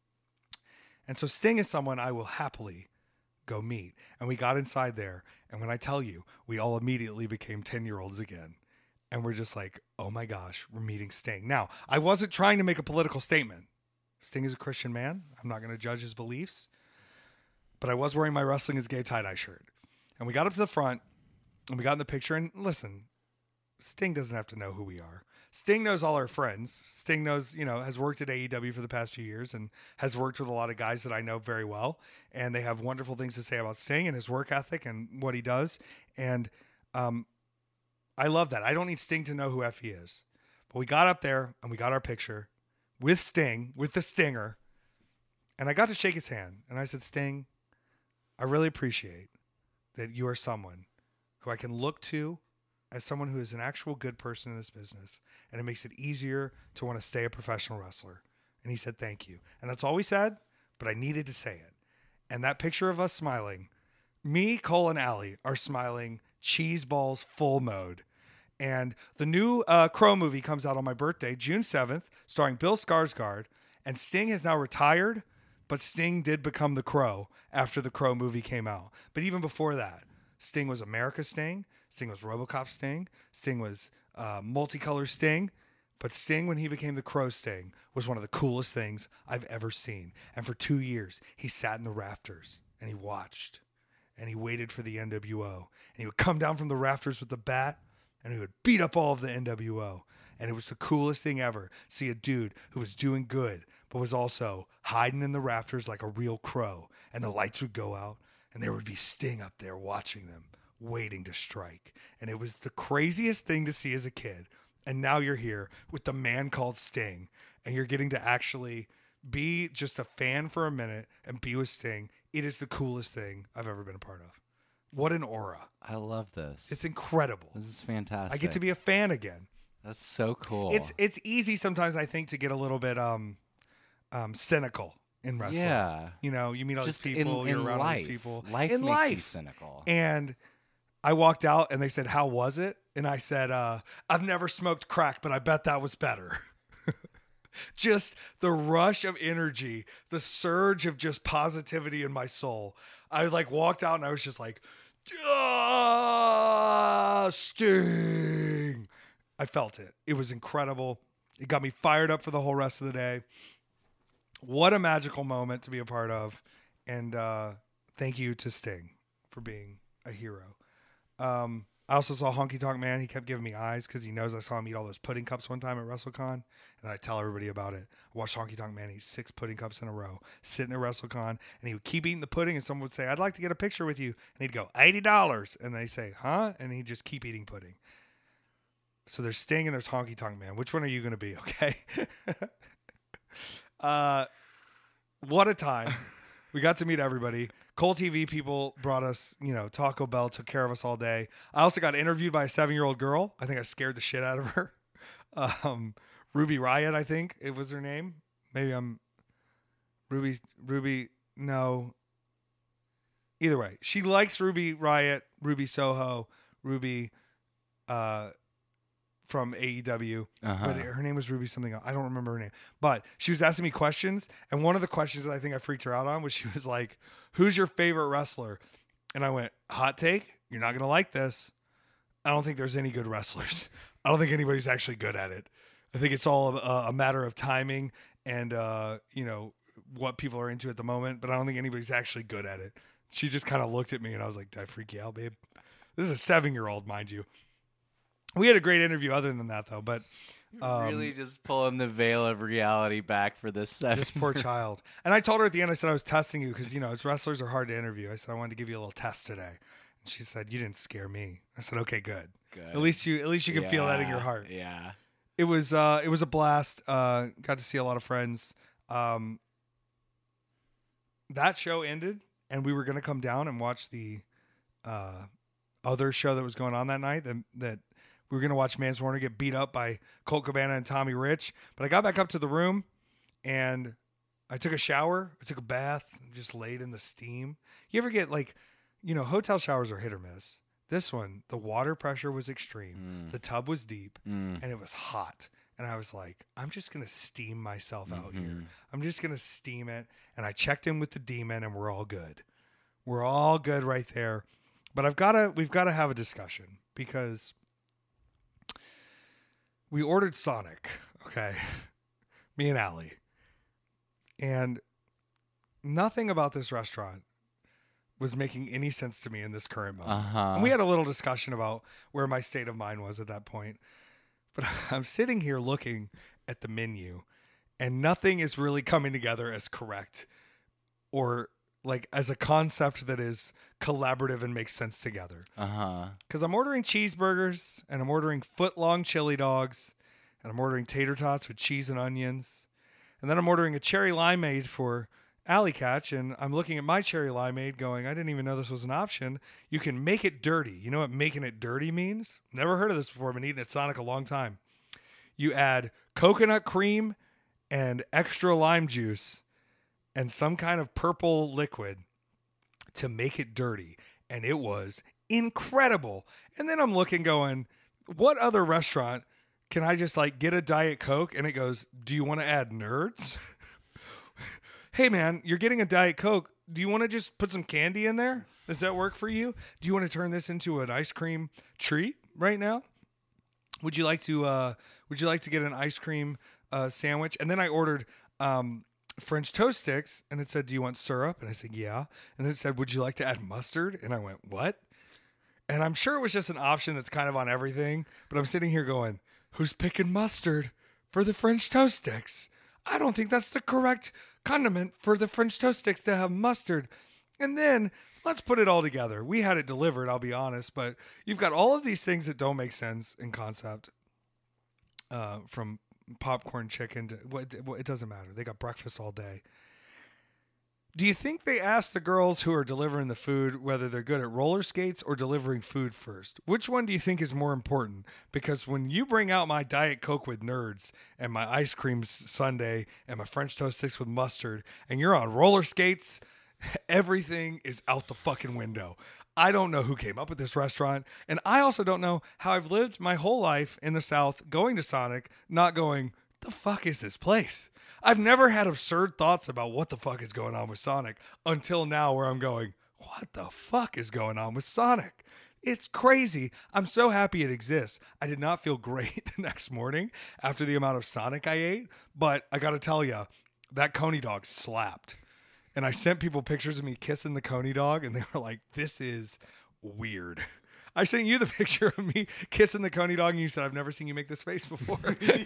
And so Sting is someone I will happily go meet. And we got inside there, and when I tell you, we all immediately became ten-year-olds again. And we're just like, oh my gosh, we're meeting Sting. Now, I wasn't trying to make a political statement. Sting is a Christian man. I'm not going to judge his beliefs. But I was wearing my Wrestling is Gay tie-dye shirt. And we got up to the front, and we got in the picture. And listen, Sting doesn't have to know who we are. Sting knows all our friends. Sting knows, you know, has worked at A E W for the past few years and has worked with a lot of guys that I know very well. And they have wonderful things to say about Sting and his work ethic and what he does. And um, I love that. I don't need Sting to know who F he is. But we got up there and we got our picture with Sting, with the Stinger. And I got to shake his hand. And I said, "Sting, I really appreciate that you are someone who I can look to as someone who is an actual good person in this business, and it makes it easier to want to stay a professional wrestler." And he said, "Thank you." And that's all we said, but I needed to say it. And that picture of us smiling, me, Cole, and Allie are smiling cheese balls full mode. And the new uh, Crow movie comes out on my birthday, June seventh, starring Bill Skarsgård. And Sting has now retired, but Sting did become the Crow after the Crow movie came out. But even before that, Sting was America Sting. Sting was RoboCop Sting. Sting was uh, multicolor Sting. But Sting, when he became the Crow Sting, was one of the coolest things I've ever seen. And for two years, he sat in the rafters and he watched. And he waited for the N W O. And he would come down from the rafters with the bat and he would beat up all of the N W O. And it was the coolest thing ever. See a dude who was doing good, but was also hiding in the rafters like a real crow. And the lights would go out and there would be Sting up there watching them, waiting to strike. And it was the craziest thing to see as a kid. And now you're here with the man called Sting, and you're getting to actually be just a fan for a minute and be with Sting. It is the coolest thing I've ever been a part of. What an aura. I love this. It's incredible. This is fantastic. I get to be a fan again. That's so cool. It's it's easy sometimes, I think, to get a little bit um um cynical in wrestling. Yeah. You know, you meet all Just these people, in, you're in around life. all these people. Life in makes life. you cynical. And I walked out and they said, "How was it?" And I said, uh, "I've never smoked crack, but I bet that was better." Just the rush of energy, the surge of just positivity in my soul. I like walked out and I was just like, ah, Sting. I felt it. It was incredible. It got me fired up for the whole rest of the day. What a magical moment to be a part of. And uh, thank you to Sting for being a hero. Um, I also saw Honky Tonk Man. He kept giving me eyes because he knows I saw him eat all those pudding cups one time at WrestleCon. And I tell everybody about it. I watched Honky Tonk Man eat six pudding cups in a row, sitting at WrestleCon. And he would keep eating the pudding. And someone would say, "I'd like to get a picture with you." And he'd go, eighty dollars. And they say, "Huh?" And he'd just keep eating pudding. So there's Sting and there's Honky Tonk Man. Which one are you going to be? Okay. uh, what a time. We got to meet everybody. Cole T V people brought us, you know, Taco Bell, took care of us all day. I also got interviewed by a seven-year-old girl. I think I scared the shit out of her. Um, Ruby Riot, I think it was her name. Maybe I'm Ruby, Ruby, no. Either way, she likes Ruby Riot, Ruby Soho, Ruby uh, from A E W, Uh-huh. but her name was Ruby something else. I don't remember her name. But she was asking me questions, and one of the questions that I think I freaked her out on was she was like, "Who's your favorite wrestler?" And I went, "Hot take, you're not going to like this. I don't think there's any good wrestlers. I don't think anybody's actually good at it. I think it's all a, a matter of timing and, uh, you know, what people are into at the moment, but I don't think anybody's actually good at it." She just kind of looked at me, and I was like, "Did I freak you out, babe?" This is a seven-year-old, mind you. We had a great interview other than that, though, but um, really just pulling the veil of reality back for this seven. this poor child. And I told her at the end, I said, I was testing you because, you know, it's wrestlers are hard to interview. I said, I wanted to give you a little test today. And she said, "You didn't scare me." I said, "Okay, good. Good. At least you, at least you can yeah, feel that in your heart." Yeah. It was, uh, it was a blast. Uh, got to see a lot of friends. Um, that show ended, and we were going to come down and watch the uh, other show that was going on that night. That that we were going to watch Mance Warner get beat up by Colt Cabana and Tommy Rich. But I got back up to the room, and I took a shower. I took a bath, just laid in the steam. You ever get like, you know, hotel showers are hit or miss. This one, the water pressure was extreme. Mm. The tub was deep, Mm. and it was hot. And I was like, I'm just going to steam myself out Mm-hmm. here. I'm just going to steam it. And I checked in with the demon, and we're all good. We're all good right there. But I've got to, we've got to have a discussion because we ordered Sonic, okay? Me and Allie. And nothing about this restaurant was making any sense to me in this current moment. Uh-huh. And we had a little discussion about where my state of mind was at that point. But I'm sitting here looking at the menu, and nothing is really coming together as correct or like as a concept that is collaborative and makes sense together. Uh-huh. Because I'm ordering cheeseburgers, and I'm ordering foot-long chili dogs, and I'm ordering tater tots with cheese and onions. And then I'm ordering a cherry limeade for Alley Catch, and I'm looking at my cherry limeade going, I didn't even know this was an option. You can make it dirty. You know what making it dirty means? Never heard of this before. I've been eating at Sonic a long time. You add coconut cream and extra lime juice and some kind of purple liquid to make it dirty. And it was incredible. And then I'm looking going, what other restaurant can I just like get a Diet Coke? And it goes, do you want to add nerds? Hey man, you're getting a Diet Coke. Do you want to just put some candy in there? Does that work for you? Do you want to turn this into an ice cream treat right now? Would you like to uh, would you like to get an ice cream uh, sandwich? And then I ordered um, French toast sticks, and it said, do you want syrup? And I said, yeah. And then it said, would you like to add mustard? And I went, what? And I'm sure it was just an option that's kind of on everything, but I'm sitting here going, who's picking mustard for the French toast sticks? I don't think that's the correct condiment for the French toast sticks to have mustard. And then let's put it all together. We had it delivered, I'll be honest, but you've got all of these things that don't make sense in concept. Uh, from popcorn chicken to what well, it doesn't matter. They got breakfast all day. Do you think they asked the girls who are delivering the food whether they're good at roller skates or delivering food first? Which one do you think is more important? Because when you bring out my Diet Coke with nerds and my ice cream sundae and my French toast sticks with mustard and you're on roller skates, everything is out the fucking window. I don't know who came up with this restaurant. And I also don't know how I've lived my whole life in the South going to Sonic, not going, the fuck is this place? I've never had absurd thoughts about what the fuck is going on with Sonic until now, where I'm going, what the fuck is going on with Sonic? It's crazy. I'm so happy it exists. I did not feel great the next morning after the amount of Sonic I ate, but I got to tell you, that Coney dog slapped. And I sent people pictures of me kissing the Coney dog, and they were like, this is weird. I sent you the picture of me kissing the Coney dog, and you said, I've never seen you make this face before.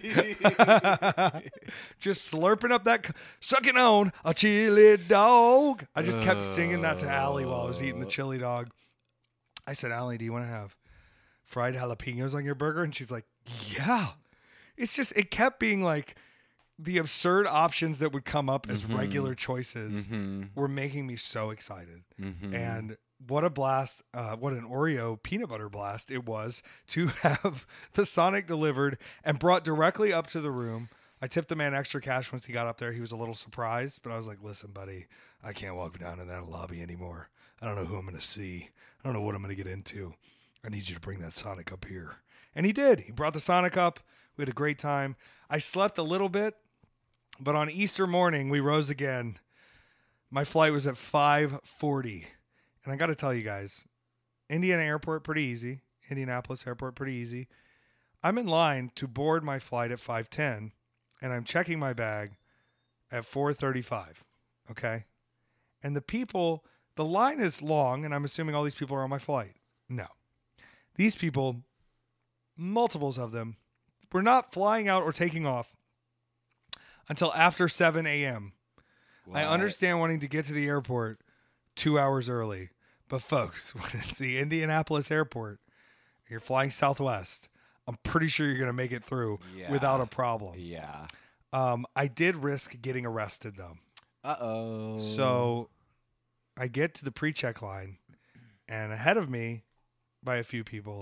Just slurping up that, sucking on a chili dog. I just kept singing that to Allie while I was eating the chili dog. I said, Allie, do you want to have fried jalapenos on your burger? And she's like, yeah. It's just, it kept being like, the absurd options that would come up as mm-hmm. regular choices mm-hmm. were making me so excited. Mm-hmm. And what a blast, uh, what an Oreo peanut butter blast it was to have the Sonic delivered and brought directly up to the room. I tipped the man extra cash once he got up there. He was a little surprised, but I was like, listen, buddy, I can't walk down in that lobby anymore. I don't know who I'm going to see. I don't know what I'm going to get into. I need you to bring that Sonic up here. And he did. He brought the Sonic up. We had a great time. I slept a little bit. But on Easter morning, we rose again. My flight was at five forty. And I got to tell you guys, Indiana Airport, pretty easy. Indianapolis Airport, pretty easy. I'm in line to board my flight at five ten, and I'm checking my bag at four thirty-five, okay? And the people, the line is long, and I'm assuming all these people are on my flight. No. These people, multiples of them, were not flying out or taking off until after seven a.m. I understand wanting to get to the airport two hours early. But folks, when it's the Indianapolis airport, you're flying Southwest, I'm pretty sure you're going to make it through yeah. without a problem. Yeah. Um, I did risk getting arrested, though. Uh-oh. So I get to the pre-check line, and ahead of me, by a few people,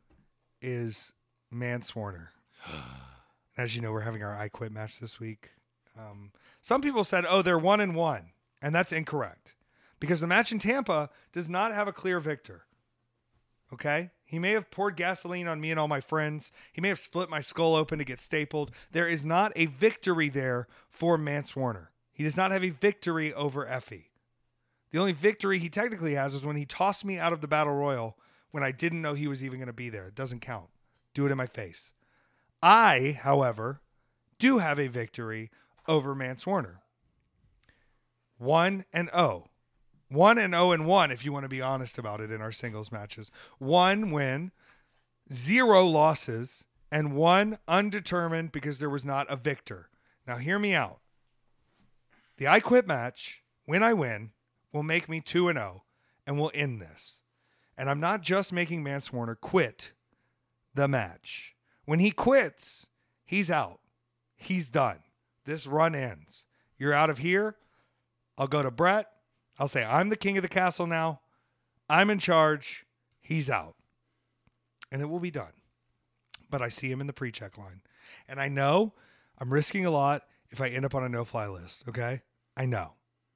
is Mance Warner. As you know, we're having our I Quit match this week. Um, some people said, oh, they're one and one. And that's incorrect. Because the match in Tampa does not have a clear victor. Okay? He may have poured gasoline on me and all my friends. He may have split my skull open to get stapled. There is not a victory there for Mance Warner. He does not have a victory over Effie. The only victory he technically has is when he tossed me out of the Battle Royal when I didn't know he was even going to be there. It doesn't count. Do it in my face. I, however, do have a victory over Mance Warner. One and oh. One and oh and one, if you want to be honest about it in our singles matches. One win, zero losses, and one undetermined because there was not a victor. Now hear me out. The I Quit match, when I win, will make me two and oh, and we'll end this. And I'm not just making Mance Warner quit the match. When he quits, he's out. He's done. This run ends. You're out of here. I'll go to Brett. I'll say, I'm the king of the castle now. I'm in charge. He's out. And it will be done. But I see him in the pre-check line. And I know I'm risking a lot if I end up on a no-fly list, okay? I know.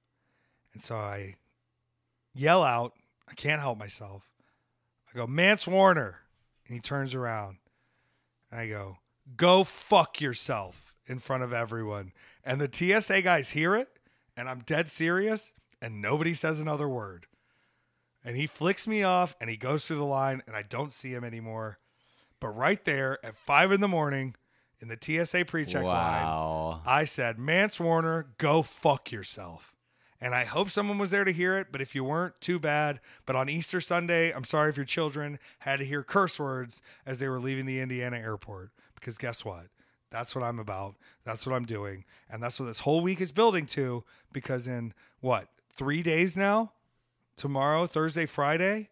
And so I yell out. I can't help myself. I go, Mance Warner. And he turns around. And I go, go fuck yourself in front of everyone. And the T S A guys hear it. And I'm dead serious. And nobody says another word. And he flicks me off and he goes through the line and I don't see him anymore. But right there at five in the morning in the T S A pre-check wow. line, I said, Mance Warner, go fuck yourself. And I hope someone was there to hear it, but if you weren't, too bad. But on Easter Sunday, I'm sorry if your children had to hear curse words as they were leaving the Indiana airport. Because guess what? That's what I'm about. That's what I'm doing. And that's what this whole week is building to. Because in, what, three days now? Tomorrow, Thursday, Friday?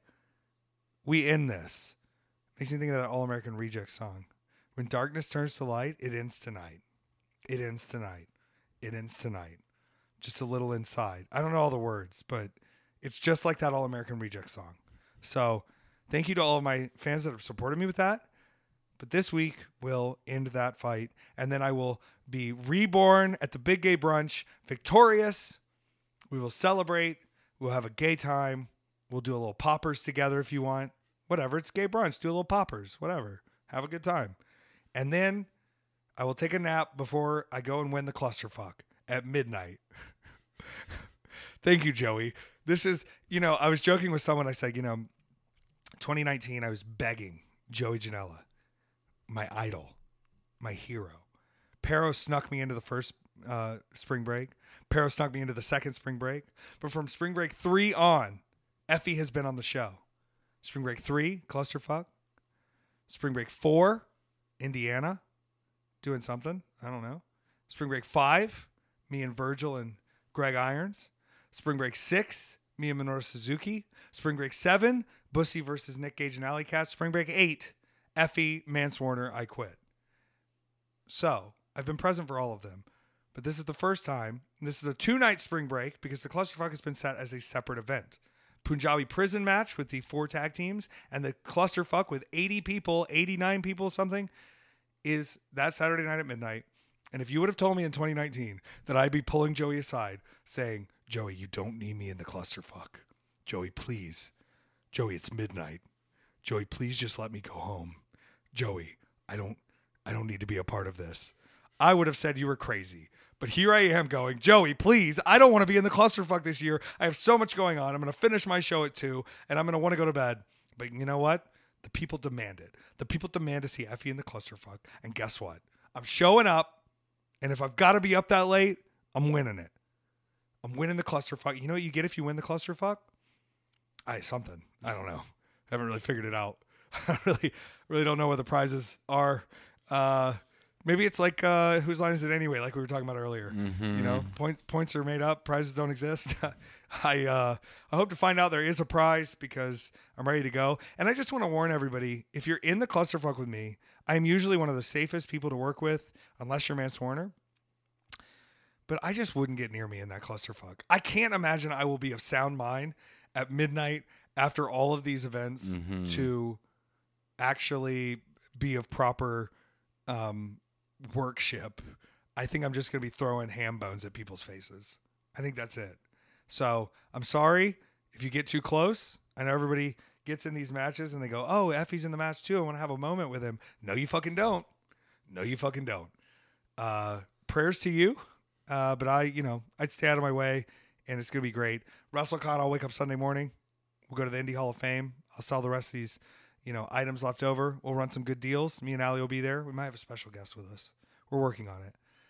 We end this. Makes me think of that All-American Rejects song. When darkness turns to light, it ends tonight. It ends tonight. It ends tonight. Just a little inside. I don't know all the words, but it's just like that All-American Rejects song. So thank you to all of my fans that have supported me with that. But this week will end that fight. And then I will be reborn at the Big Gay Brunch, victorious. We will celebrate. We'll have a gay time. We'll do a little poppers together if you want. Whatever. It's gay brunch. Do a little poppers. Whatever. Have a good time. And then I will take a nap before I go and win the clusterfuck at midnight. Thank you, Joey. This is, you know, I was joking with someone. I said, you know, twenty nineteen, I was begging Joey Janela, my idol, my hero. Pero snuck me into the first uh, spring break. Pero snuck me into the second spring break. But from spring break three on, Effie has been on the show. Spring break three, clusterfuck. Spring break four, Indiana, doing something. I don't know. Spring break five, me and Virgil and Greg Irons. Spring break six, me and Minoru Suzuki. Spring break seven, Bussy versus Nick Gage and Alley Cat. Spring break eight, Effie, Mance Warner, I Quit. So I've been present for all of them. But this is the first time. This is a two-night spring break because the clusterfuck has been set as a separate event. Punjabi prison match with the four tag teams and the clusterfuck with eighty people, eighty-nine people, something, is that Saturday night at midnight. And if you would have told me in twenty nineteen that I'd be pulling Joey aside saying, Joey, you don't need me in the clusterfuck. Joey, please. Joey, it's midnight. Joey, please just let me go home. Joey, I don't, I don't need to be a part of this. I would have said you were crazy. But here I am going, Joey, please, I don't want to be in the clusterfuck this year. I have so much going on. I'm going to finish my show at two, and I'm going to want to go to bed. But you know what? The people demand it. The people demand to see Effie in the clusterfuck. And guess what? I'm showing up, and if I've got to be up that late, I'm winning it. I'm winning the clusterfuck. You know what you get if you win the clusterfuck? I something. I don't know. I haven't really figured it out. I really, really don't know what the prizes are. Uh, maybe it's like uh, whose line is it anyway? Like we were talking about earlier. Mm-hmm. You know, points points are made up. Prizes don't exist. I uh, I hope to find out there is a prize because I'm ready to go. And I just want to warn everybody: if you're in the clusterfuck with me, I am usually one of the safest people to work with, unless you're Mance Warner. But I just wouldn't get near me in that clusterfuck. I can't imagine I will be of sound mind at midnight after all of these events mm-hmm. to actually be of proper um, workship. I think I'm just going to be throwing ham bones at people's faces. I think that's it. So I'm sorry if you get too close. I know everybody gets in these matches and they go, oh, Effie's in the match too. I want to have a moment with him. No, you fucking don't. No, you fucking don't. Uh, prayers to you. Uh, but I, you know, I'd stay out of my way, and it's going to be great. WrestleCon, I'll wake up Sunday morning. We'll go to the Indie Hall of Fame. I'll sell the rest of these, you know, items left over. We'll run some good deals. Me and Allie will be there. We might have a special guest with us. We're working on it.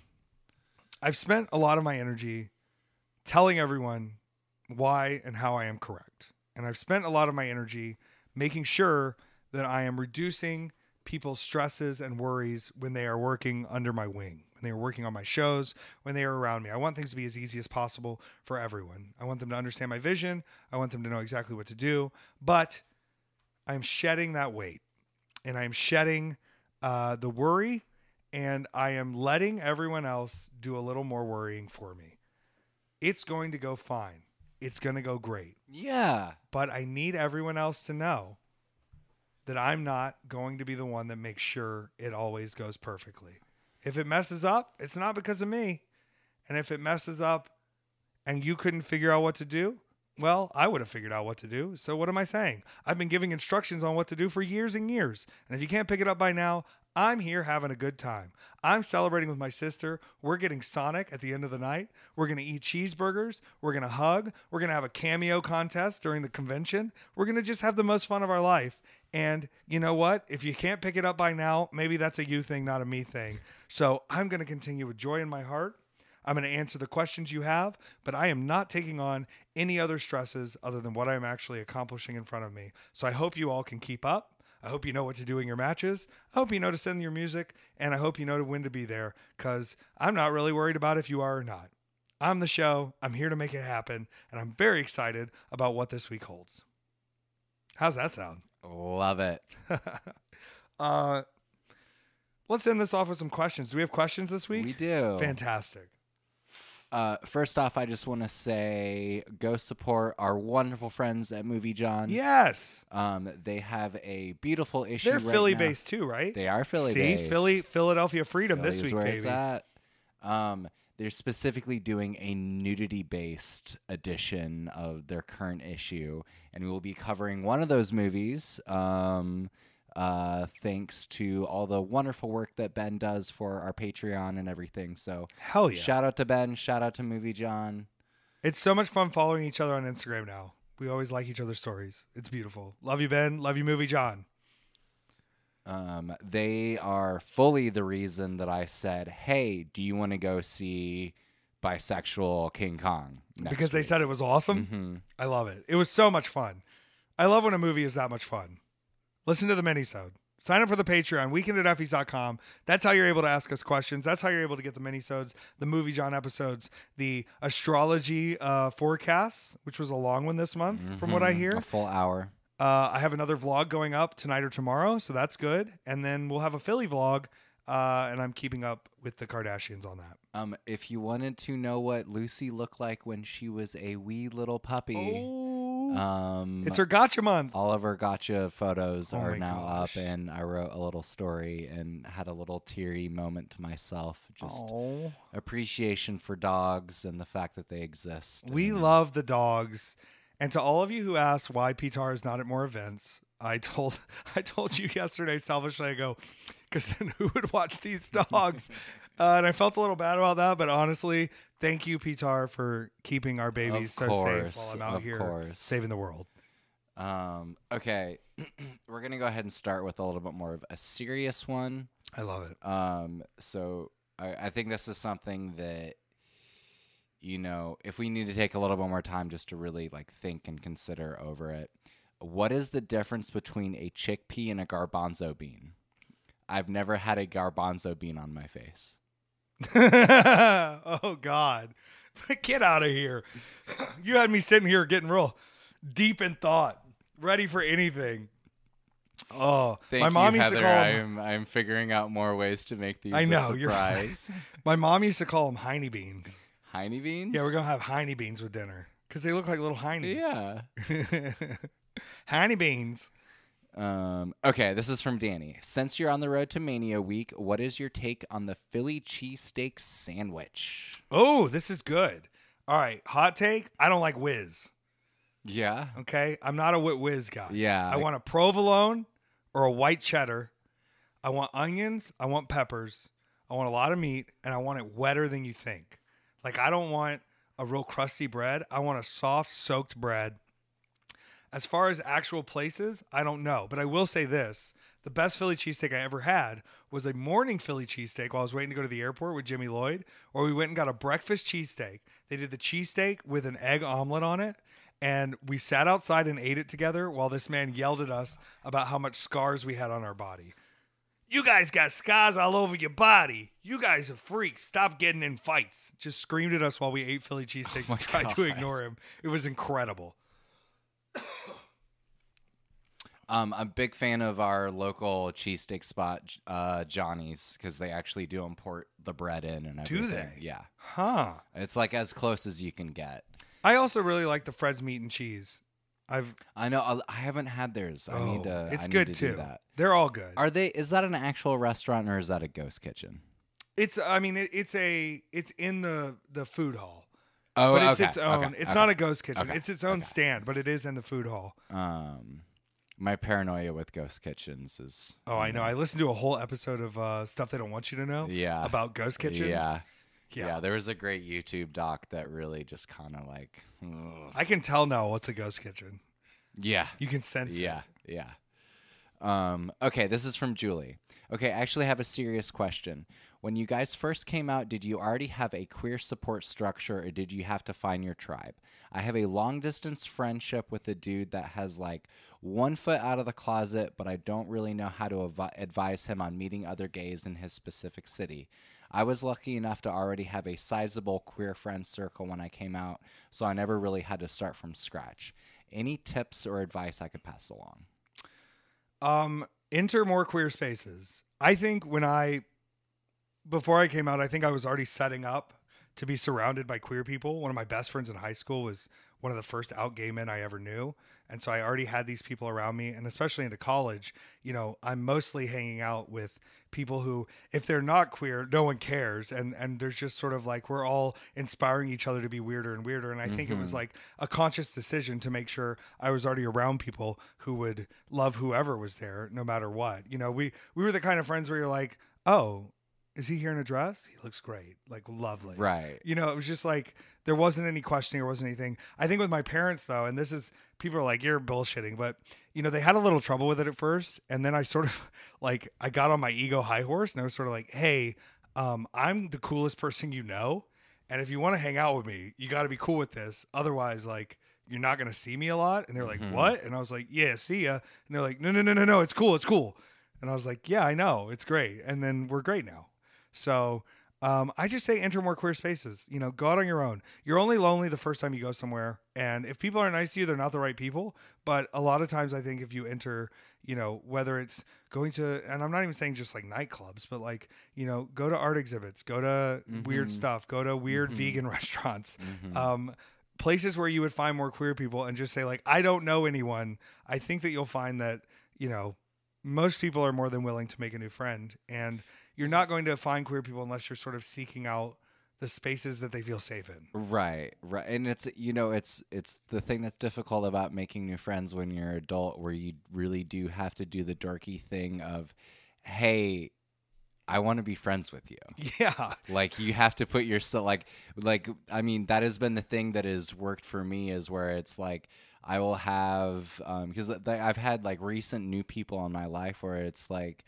I've spent a lot of my energy telling everyone why and how I am correct. And I've spent a lot of my energy making sure that I am reducing people's stresses and worries when they are working under my wing, when they are working on my shows, when they are around me. I want things to be as easy as possible for everyone. I want them to understand my vision. I want them to know exactly what to do. But I'm shedding that weight, and I'm shedding uh, the worry, and I am letting everyone else do a little more worrying for me. It's going to go fine. It's going to go great. Yeah. But I need everyone else to know that I'm not going to be the one that makes sure it always goes perfectly. If it messes up, it's not because of me. And if it messes up and you couldn't figure out what to do, well, I would have figured out what to do. So what am I saying? I've been giving instructions on what to do for years and years. And if you can't pick it up by now, I'm here having a good time. I'm celebrating with my sister. We're getting Sonic at the end of the night. We're going to eat cheeseburgers. We're going to hug. We're going to have a cameo contest during the convention. We're going to just have the most fun of our life. And you know what? If you can't pick it up by now, maybe that's a you thing, not a me thing. So I'm going to continue with joy in my heart. I'm going to answer the questions you have, but I am not taking on any other stresses other than what I'm actually accomplishing in front of me. So I hope you all can keep up. I hope you know what to do in your matches. I hope you know to send your music, and I hope you know when to be there, because I'm not really worried about if you are or not. I'm the show. I'm here to make it happen, and I'm very excited about what this week holds. How's that sound? Love it. uh, let's end this off with some questions. Do we have questions this week? We do. Fantastic. Uh, first off, I just want to say go support our wonderful friends at Movie John. Yes. Um, they have a beautiful issue. They're right Philly-based now. too, right? They are Philly See, based. Philly, Philadelphia Freedom Philly this is week, where baby. It's at. Um, they're specifically doing a nudity-based edition of their current issue, and we will be covering one of those movies. Um, uh, thanks to all the wonderful work that Ben does for our Patreon and everything. So, Hell yeah. shout out to Ben. Shout out to Movie John. It's so much fun following each other on Instagram now. We always like each other's stories. It's beautiful. Love you, Ben. Love you, Movie John. Um, they are fully the reason that I said, hey, do you want to go see Bisexual King Kong next Because they week? said it was awesome. Mm-hmm. I love it. It was so much fun. I love when a movie is that much fun. Listen to the minisode. Sign up for the Patreon, weekend at effies dot com. That's how you're able to ask us questions. That's how you're able to get the minisodes, the Movie John episodes, the astrology uh, forecasts, which was a long one this month, mm-hmm. from what I hear. A full hour. Uh, I have another vlog going up tonight or tomorrow, so that's good. And then we'll have a Philly vlog, uh, and I'm keeping up with the Kardashians on that. Um, if you wanted to know what Lucy looked like when she was a wee little puppy, oh, um, it's her gotcha month. All of her gotcha photos oh are now gosh. up, and I wrote a little story and had a little teary moment to myself. Just oh. appreciation for dogs and the fact that they exist. We and, love the dogs. And to all of you who asked why Pitar is not at more events, I told I told you yesterday selfishly, I go, because then who would watch these dogs? uh, and I felt a little bad about that, but honestly, thank you, Pitar, for keeping our babies Of so course, safe while I'm out of here course. saving the world. Um, okay, we're gonna go ahead and start with a little bit more of a serious one. I love it. Um, so I, I think this is something that, you know, if we need to take a little bit more time just to really like think and consider over it, what is the difference between a chickpea and a garbanzo bean? I've never had a garbanzo bean on my face. Oh God, get out of here. You had me sitting here getting real deep in thought, ready for anything. Oh, Thank my mom you, used Heather. to call them. I'm I'm figuring out more ways to make these I know, a you're surprise. My mom used to call them Heine beans. Heine beans? Yeah, we're gonna have Heine beans with dinner because they look like little Heinies. Yeah. Heine beans. Um, okay, this is from Danny. Since you're on the road to Mania Week, what is your take on the Philly cheesesteak sandwich? Oh, this is good. All right, hot take. I don't like whiz. Yeah. Okay, I'm not a whi- whiz guy. Yeah. I want a provolone or a white cheddar. I want onions. I want peppers. I want a lot of meat, and I want it wetter than you think. Like, I don't want a real crusty bread. I want a soft, soaked bread. As far as actual places, I don't know. But I will say this. The best Philly cheesesteak I ever had was a morning Philly cheesesteak while I was waiting to go to the airport with Jimmy Lloyd, where we went and got a breakfast cheesesteak. They did the cheesesteak with an egg omelet on it, and we sat outside and ate it together while this man yelled at us about how much scars we had on our body. You guys got scars all over your body. You guys are freaks. Stop getting in fights. Just screamed at us while we ate Philly cheesesteaks Oh and tried God. to ignore him. It was incredible. Um, I'm a big fan of our local cheesesteak spot, uh, Johnny's, because they actually do import the bread in and everything. Do they? Yeah. Huh. It's like as close as you can get. I also really like the Fred's meat and cheese. I've I know. I'll- I haven't had theirs. I oh, need to. it's I need good to too. Do that. They're all good. Are they? Is that an actual restaurant or is that a ghost kitchen? It's I mean it, it's a it's in the the food hall. Oh, But it's okay, its own. okay, it's okay. not a ghost kitchen. Okay, It's its own okay. stand, but it is in the food hall. Um, my paranoia with ghost kitchens is. Oh, I know. I listened to a whole episode of uh, stuff they don't want you to know. Yeah. About ghost kitchens. Yeah. Yeah. Yeah, there was a great YouTube doc that really just kind of like. ugh. I can tell now what's a ghost kitchen. Yeah. You can sense Yeah, it. yeah. Um, okay, this is from Julie. Okay, I actually have a serious question. When you guys first came out, did you already have a queer support structure or did you have to find your tribe? I have a long distance friendship with a dude that has like one foot out of the closet, but I don't really know how to avi- advise him on meeting other gays in his specific city. I was lucky enough to already have a sizable queer friend circle when I came out, so I never really had to start from scratch. Any tips or advice I could pass along? Um, enter more queer spaces. I think when I, before I came out, I think I was already setting up to be surrounded by queer people. One of my best friends in high school was one of the first out gay men I ever knew. And so I already had these people around me. And especially into college, you know, I'm mostly hanging out with people who, if they're not queer, no one cares. And, and there's just sort of like, we're all inspiring each other to be weirder and weirder. And I think it was like a conscious decision to make sure I was already around people who would love whoever was there, no matter what. You know, we, we were the kind of friends where you're like, oh, is he here in a dress? He looks great. Like, lovely. Right. You know, it was just like, there wasn't any questioning. There wasn't anything. I think with my parents, though, and this is, people are like, you're bullshitting, but, you know, they had a little trouble with it at first. And then I sort of, like, I got on my ego high horse and I was sort of like, hey, um, I'm the coolest person you know. And if you want to hang out with me, you got to be cool with this. Otherwise, like, you're not going to see me a lot. And they're like, Mhm. what? And I was like, yeah, see ya. And they're like, no, no, no, no, no. It's cool. It's cool. And I was like, yeah, I know. It's great. And then we're great now. So um, I just say enter more queer spaces. You know, go out on your own. You're only lonely the first time you go somewhere. And if people are nice to you, they're not the right people. But a lot of times I think if you enter, you know, whether it's going to, and I'm not even saying just like nightclubs, but like, you know, go to art exhibits, go to weird Mhm. stuff, go to weird Mhm. vegan restaurants, Mhm. um, places where you would find more queer people and just say like, I don't know anyone. I think that you'll find that, you know, most people are more than willing to make a new friend. And you're not going to find queer people unless you're sort of seeking out the spaces that they feel safe in. Right, right. And it's, you know, it's it's the thing that's difficult about making new friends when you're an adult, where you really do have to do the dorky thing of, hey, I want to be friends with you. Yeah. Like, you have to put yourself, like, like, I mean, that has been the thing that has worked for me, is where it's like, I will have, um, because I've had like recent new people in my life where it's like,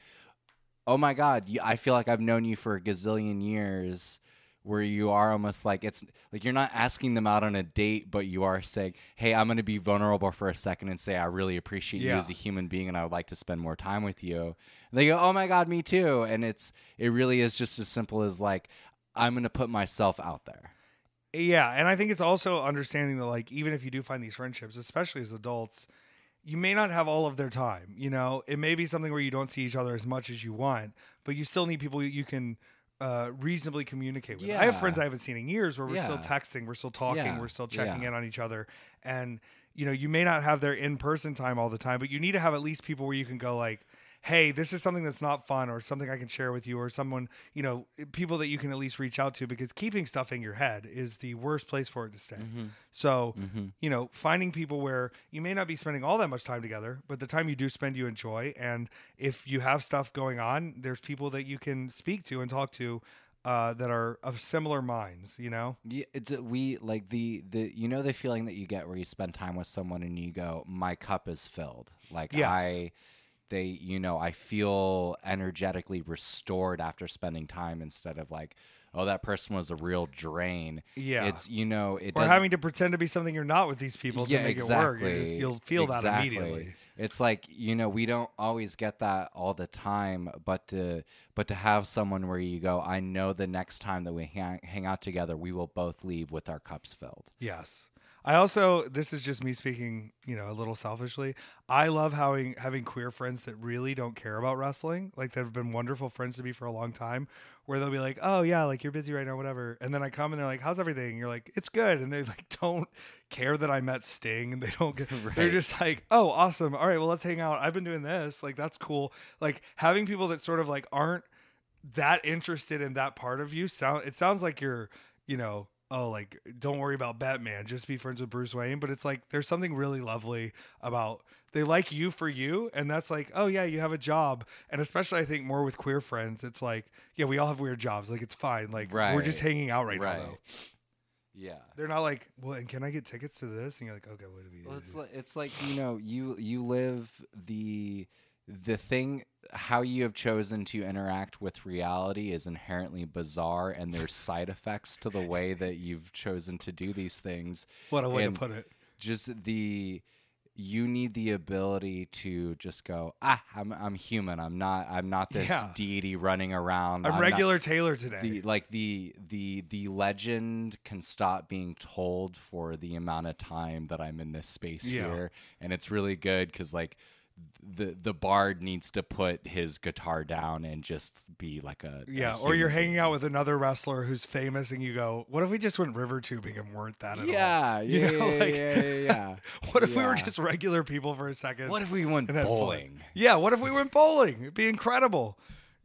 oh my God, you, I feel like I've known you for a gazillion years, where you are almost like, it's like you're not asking them out on a date, but you are saying, hey, I'm going to be vulnerable for a second and say, I really appreciate Yeah. you as a human being and I would like to spend more time with you. And they go, oh my God, me too. And it's, it really is just as simple as like, I'm going to put myself out there. Yeah. And I think it's also understanding that, like, even if you do find these friendships, especially as adults, you may not have all of their time. You know, it may be something where you don't see each other as much as you want, but you still need people you can uh, reasonably communicate with. I have Yeah. friends I haven't seen in years where we're still Yeah. texting, we're still talking, Yeah. we're still checking Yeah. in on each other. And, you know, you may not have their in-person time all the time, but you need to have at least people where you can go like, hey, this is something that's not fun, or something I can share with you, or someone, you know, people that you can at least reach out to, because keeping stuff in your head is the worst place for it to stay. Mm-hmm. So, Mm-hmm. you know, finding people where you may not be spending all that much time together, but the time you do spend, you enjoy. And if you have stuff going on, there's people that you can speak to and talk to uh, that are of similar minds, you know? Yeah, it's uh, we like the the you know the feeling that you get where you spend time with someone and you go, my cup is filled. Like Yes. I, they, you know, I feel energetically restored after spending time, instead of like, oh, that person was a real drain. Yeah. It's, you know, it Or does, having to pretend to be something you're not with these people yeah, to make exactly. it work. You just, you'll feel that Exactly. immediately. It's like, you know, we don't always get that all the time, but to but to have someone where you go, I know the next time that we hang, hang out together, we will both leave with our cups filled. Yes. I also, this is just me speaking, you know, a little selfishly. I love having having queer friends that really don't care about wrestling, like that have been wonderful friends to me for a long time, where they'll be like, "Oh yeah, like you're busy right now, whatever," and then I come and they're like, "How's everything?" And you're like, "It's good," and they like don't care that I met Sting, and they don't get. They're Right. just like, "Oh, awesome! All right, well let's hang out. I've been doing this. Like that's cool." Like having people that sort of like aren't that interested in that part of you. Sound it sounds like you're, you know. Oh, like, don't worry about Batman, just be friends with Bruce Wayne. But it's like, there's something really lovely about, they like you for you. And that's like, oh yeah, you have a job. And especially I think more with queer friends, it's like, yeah, we all have weird jobs. Like, it's fine. Like, we're just Right. hanging out right, Right. now though. Yeah. They're not like, well, and can I get tickets to this? And you're like, okay, what do we Well, do? it's like it's like you know you you live the the thing, how you have chosen to interact with reality is inherently bizarre, and there's side effects to the way that you've chosen to do these things. What a way and to put it. Just the you need the ability to just go, ah, I'm I'm human. I'm not I'm not this Yeah. deity running around. I'm not- regular Taylor today. the like the the the legend can stop being told for the amount of time that I'm in this space Yeah. here, and it's really good because like the the bard needs to put his guitar down and just be like a a yeah. Or you're human hanging being. out with another wrestler who's famous and you go, what if we just went river tubing and weren't that at all? Yeah, You yeah, know, yeah, like- yeah, yeah, yeah. What if we were Yeah. just regular people for a second? What if we went and had fun? bowling? Yeah, what if we went bowling? It'd be incredible.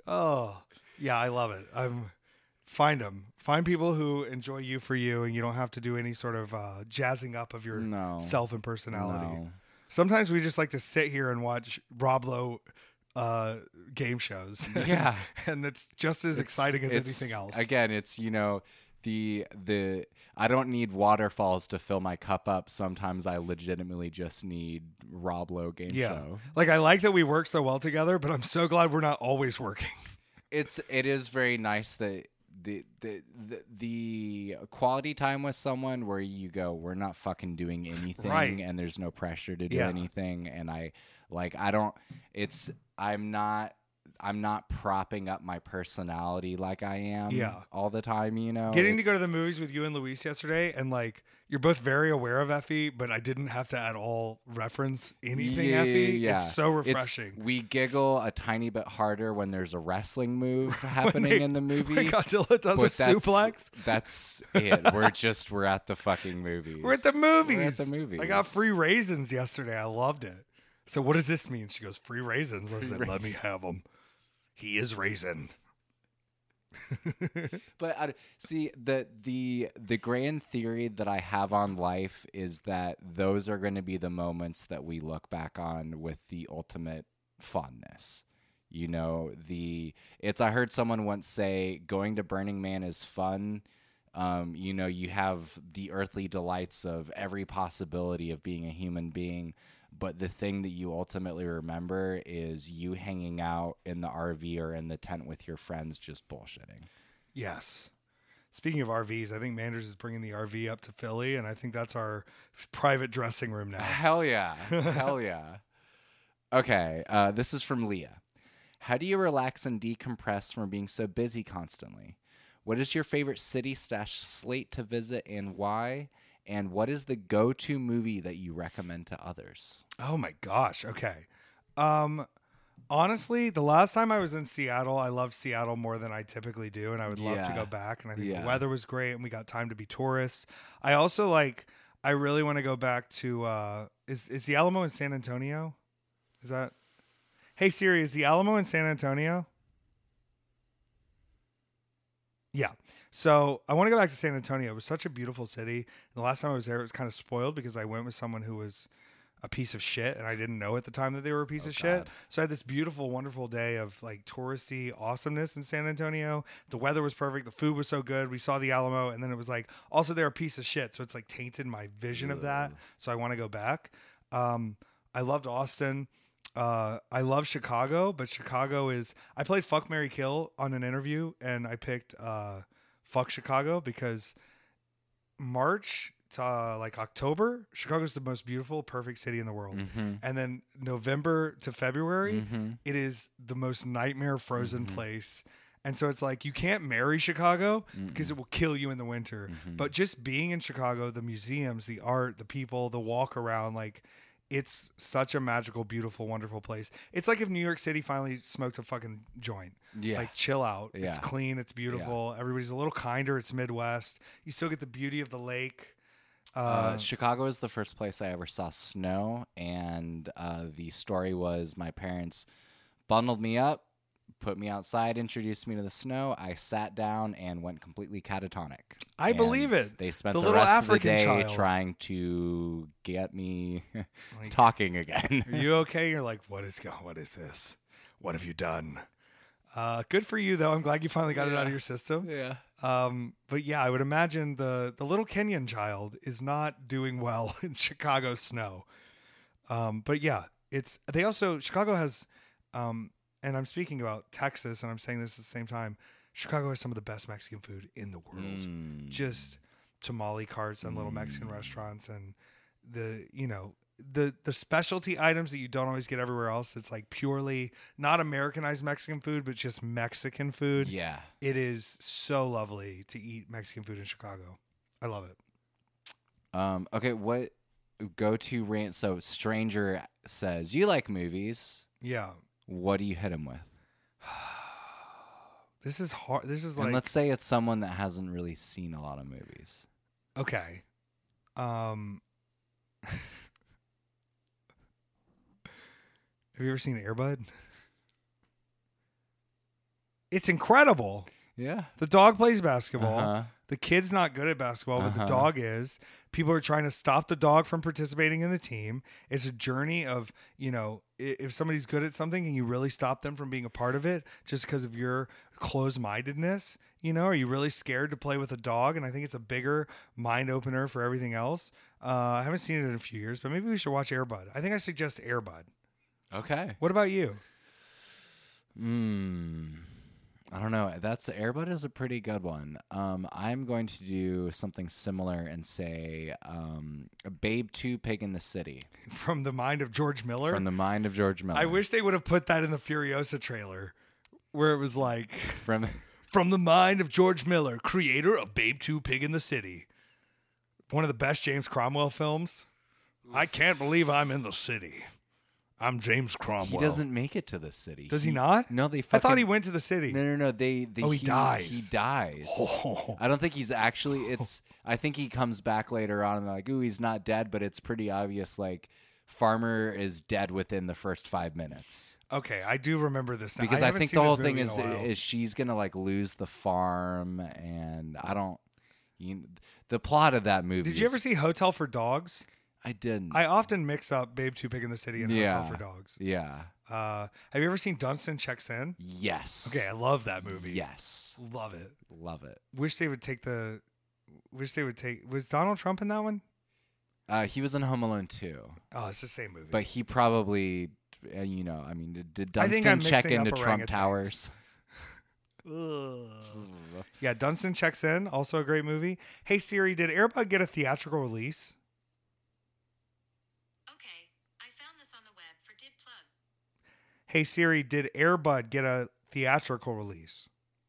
Oh, yeah, I love it. I'm find them. Find people who enjoy you for you, and you don't have to do any sort of uh, jazzing up of your No. self and personality. No. Sometimes we just like to sit here and watch Rob Lowe uh, game shows. Yeah. And it's just as It's- exciting as it's- anything else. Again, it's, you know, the the I don't need waterfalls to fill my cup up. Sometimes I legitimately just need Rob Lowe game Yeah. show. Like, I like that we work so well together, but I'm so glad we're not always working. It's it is very nice that the the the, the quality time with someone where you go, we're not fucking doing anything, Right. and there's no pressure to do Yeah. anything, and I like I don't. It's I'm not. I'm not propping up my personality like I am Yeah. all the time, you know. Getting to go It's- to the movies with you and Luis yesterday, and like, you're both very aware of Effie, but I didn't have to at all reference anything Yeah, Effie. yeah. It's so It's- refreshing. we giggle a tiny bit harder when there's a wrestling move happening they- in the movie. When Godzilla does but a that's, suplex. That's it. We're just we're at the fucking movies. We're at the movies. We're at the movies. I got free raisins yesterday. I loved it. So what does this mean? She goes, free raisins. I said, let me raisins. have them. He is raisin. But uh, see, the the the grand theory that I have on life is that those are going to be the moments that we look back on with the ultimate fondness. You know, the it's I heard someone once say going to Burning Man is fun. Um, you know, you have the earthly delights of every possibility of being a human being, but the thing that you ultimately remember is you hanging out in the R V or in the tent with your friends just bullshitting. Yes. Speaking of R Vs, I think Manders is bringing the R V up to Philly, and I think that's our private dressing room now. Hell yeah. Hell yeah. Okay, uh, this is from Leah. How do you relax and decompress from being so busy constantly? What is your favorite city slash slate to visit and why? And what is the go-to movie that you recommend to others? Oh my gosh. Okay. Um honestly, the last time I was in Seattle, I loved Seattle more than I typically do, and I would love to Yeah. go back, and I think Yeah. the weather was great and we got time to be tourists. I also like I really want to go back to uh is is the Alamo in San Antonio? Is that Hey Siri, is the Alamo in San Antonio? Yeah. So I want to go back to San Antonio. It was such a beautiful city. The last time I was there, it was kind of spoiled because I went with someone who was a piece of shit, and I didn't know at the time that they were a piece Oh, of shit. God. So I had this beautiful, wonderful day of like touristy awesomeness in San Antonio. The weather was perfect. The food was so good. We saw the Alamo, and then it was like also they're a piece of shit. So it's like tainted my vision of that. So I want to go back. Um, I loved Austin. Uh, I love Chicago, but Chicago is. I played Fuck Mary Kill on an interview, and I picked uh, Fuck Chicago because March to uh, like October, Chicago's the most beautiful, perfect city in the world, Mm-hmm. and then November to February, Mm-hmm. it is the most nightmare frozen Mhm. place. And so it's like you can't marry Chicago Mm-mm. because it will kill you in the winter. Mhm. But just being in Chicago, the museums, the art, the people, the walk around, like it's such a magical, beautiful, wonderful place. It's like if New York City finally smoked a fucking joint. Yeah. Like chill out. It's Yeah. clean. It's beautiful. Everybody's a little kinder. It's Midwest. You still get the beauty of the lake. Uh, Uh, Chicago is the first place I ever saw snow, and uh, the story was my parents bundled me up, put me outside, introduced me to the snow. I sat down and went completely catatonic. I And believe it. They spent The the, little rest African of the day child. trying to get me Like, talking again. Are you okay? You're like, what is going? What is this? What have you done? Uh, good for you, though. I'm glad you finally got it out of Yeah. your system. yeah. Um, but yeah, I would imagine the the little Kenyan child is not doing well in Chicago snow. Um, but yeah, it's they also Chicago has, um, and I'm speaking about Texas, and I'm saying this at the same time. Chicago has some of the best Mexican food in the world. Mm. Just tamale carts and little Mexican Mm. restaurants, and the you know the the specialty items that you don't always get everywhere else. It's like purely not Americanized Mexican food, but just Mexican food. Yeah. It is so lovely to eat Mexican food in Chicago. I love it. Um, okay, what go to rant? So, Stranger says, you like movies. Yeah. What do you hit him with? This is hard. This is And like let's say it's someone that hasn't really seen a lot of movies. okay. Um Have you ever seen Air Bud? It's incredible. Yeah. The dog plays basketball. Uh-huh. The kid's not good at basketball, but the Uh-huh. dog is. People are trying to stop the dog from participating in the team. It's a journey of, you know, i- if somebody's good at something and you really stop them from being a part of it just because of your closed-mindedness, you know, are you really scared to play with a dog? And I think it's a bigger mind opener for everything else. Uh, I haven't seen it in a few years, but maybe we should watch Air Bud. I think I suggest Air Bud. Okay. What about you? Hmm. I don't know. That's Air Bud is a pretty good one. Um, I'm going to do something similar and say um, Babe two Pig in the City From the mind of George Miller? from the mind of George Miller. I wish they would have put that in the Furiosa trailer where it was like, From from the mind of George Miller, creator of Babe two Pig in the City. One of the best James Cromwell films. I can't believe I'm in the city. I'm James Cromwell. he doesn't make it to the city. Does he not? No, they. I Fucking, thought he went to the city. No, no, no. They. they Oh, he dies. He dies. Oh. I don't think he's actually. It's. I think he comes back later on and they're like, ooh, he's not dead, but it's pretty obvious. Like, Farmer is dead within the first five minutes. Okay, I do remember this now. Because I, haven't think seen the this whole thing movie in is a while. is she's gonna like lose the farm, and I don't. You, the plot of that movie. Did you is- ever see Hotel for Dogs? I didn't. I often mix up Babe two Pig in the City and yeah. Hotel for Dogs. Yeah. Uh, have you ever seen Dunstan Checks In? Yes. Okay, I love that movie. Yes. Love it. Love it. Wish they would take the. Wish they would take. Was Donald Trump in that one? Uh, he was in Home Alone too, Oh, it's the same movie. but he probably, uh, you know, I mean, did, did I think I'm Dunstan check mixing into up Trump orangutans. Towers? Ugh. Yeah, Dunstan Checks In, also a great movie. Hey Siri, did Air Bud get a theatrical release? Okay, I found this on the web for Did Plug. Hey Siri, did Air Bud get a theatrical release?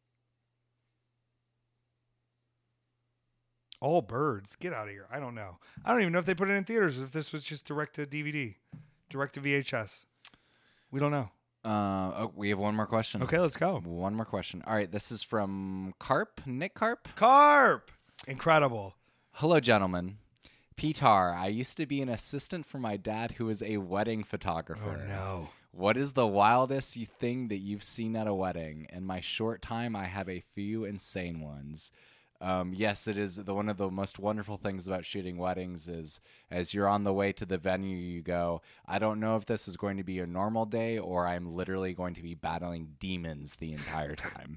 All birds, get out of here. I don't know. I don't even know if they put it in theaters, if this was just direct to D V D, direct to V H S. We don't know. Uh, oh, we have one more question. Okay, let's go. One more question. All right, this is from Carp, Nick Carp. Carp! Incredible. Hello, gentlemen. Petar, I used to be an assistant for my dad who is a wedding photographer. Oh, no. What is the wildest you- thing that you've seen at a wedding? In my short time, I have a few insane ones. Um, yes, it is the one of the most wonderful things about shooting weddings is as you're on the way to the venue, you go, I don't know if this is going to be a normal day or I'm literally going to be battling demons the entire time.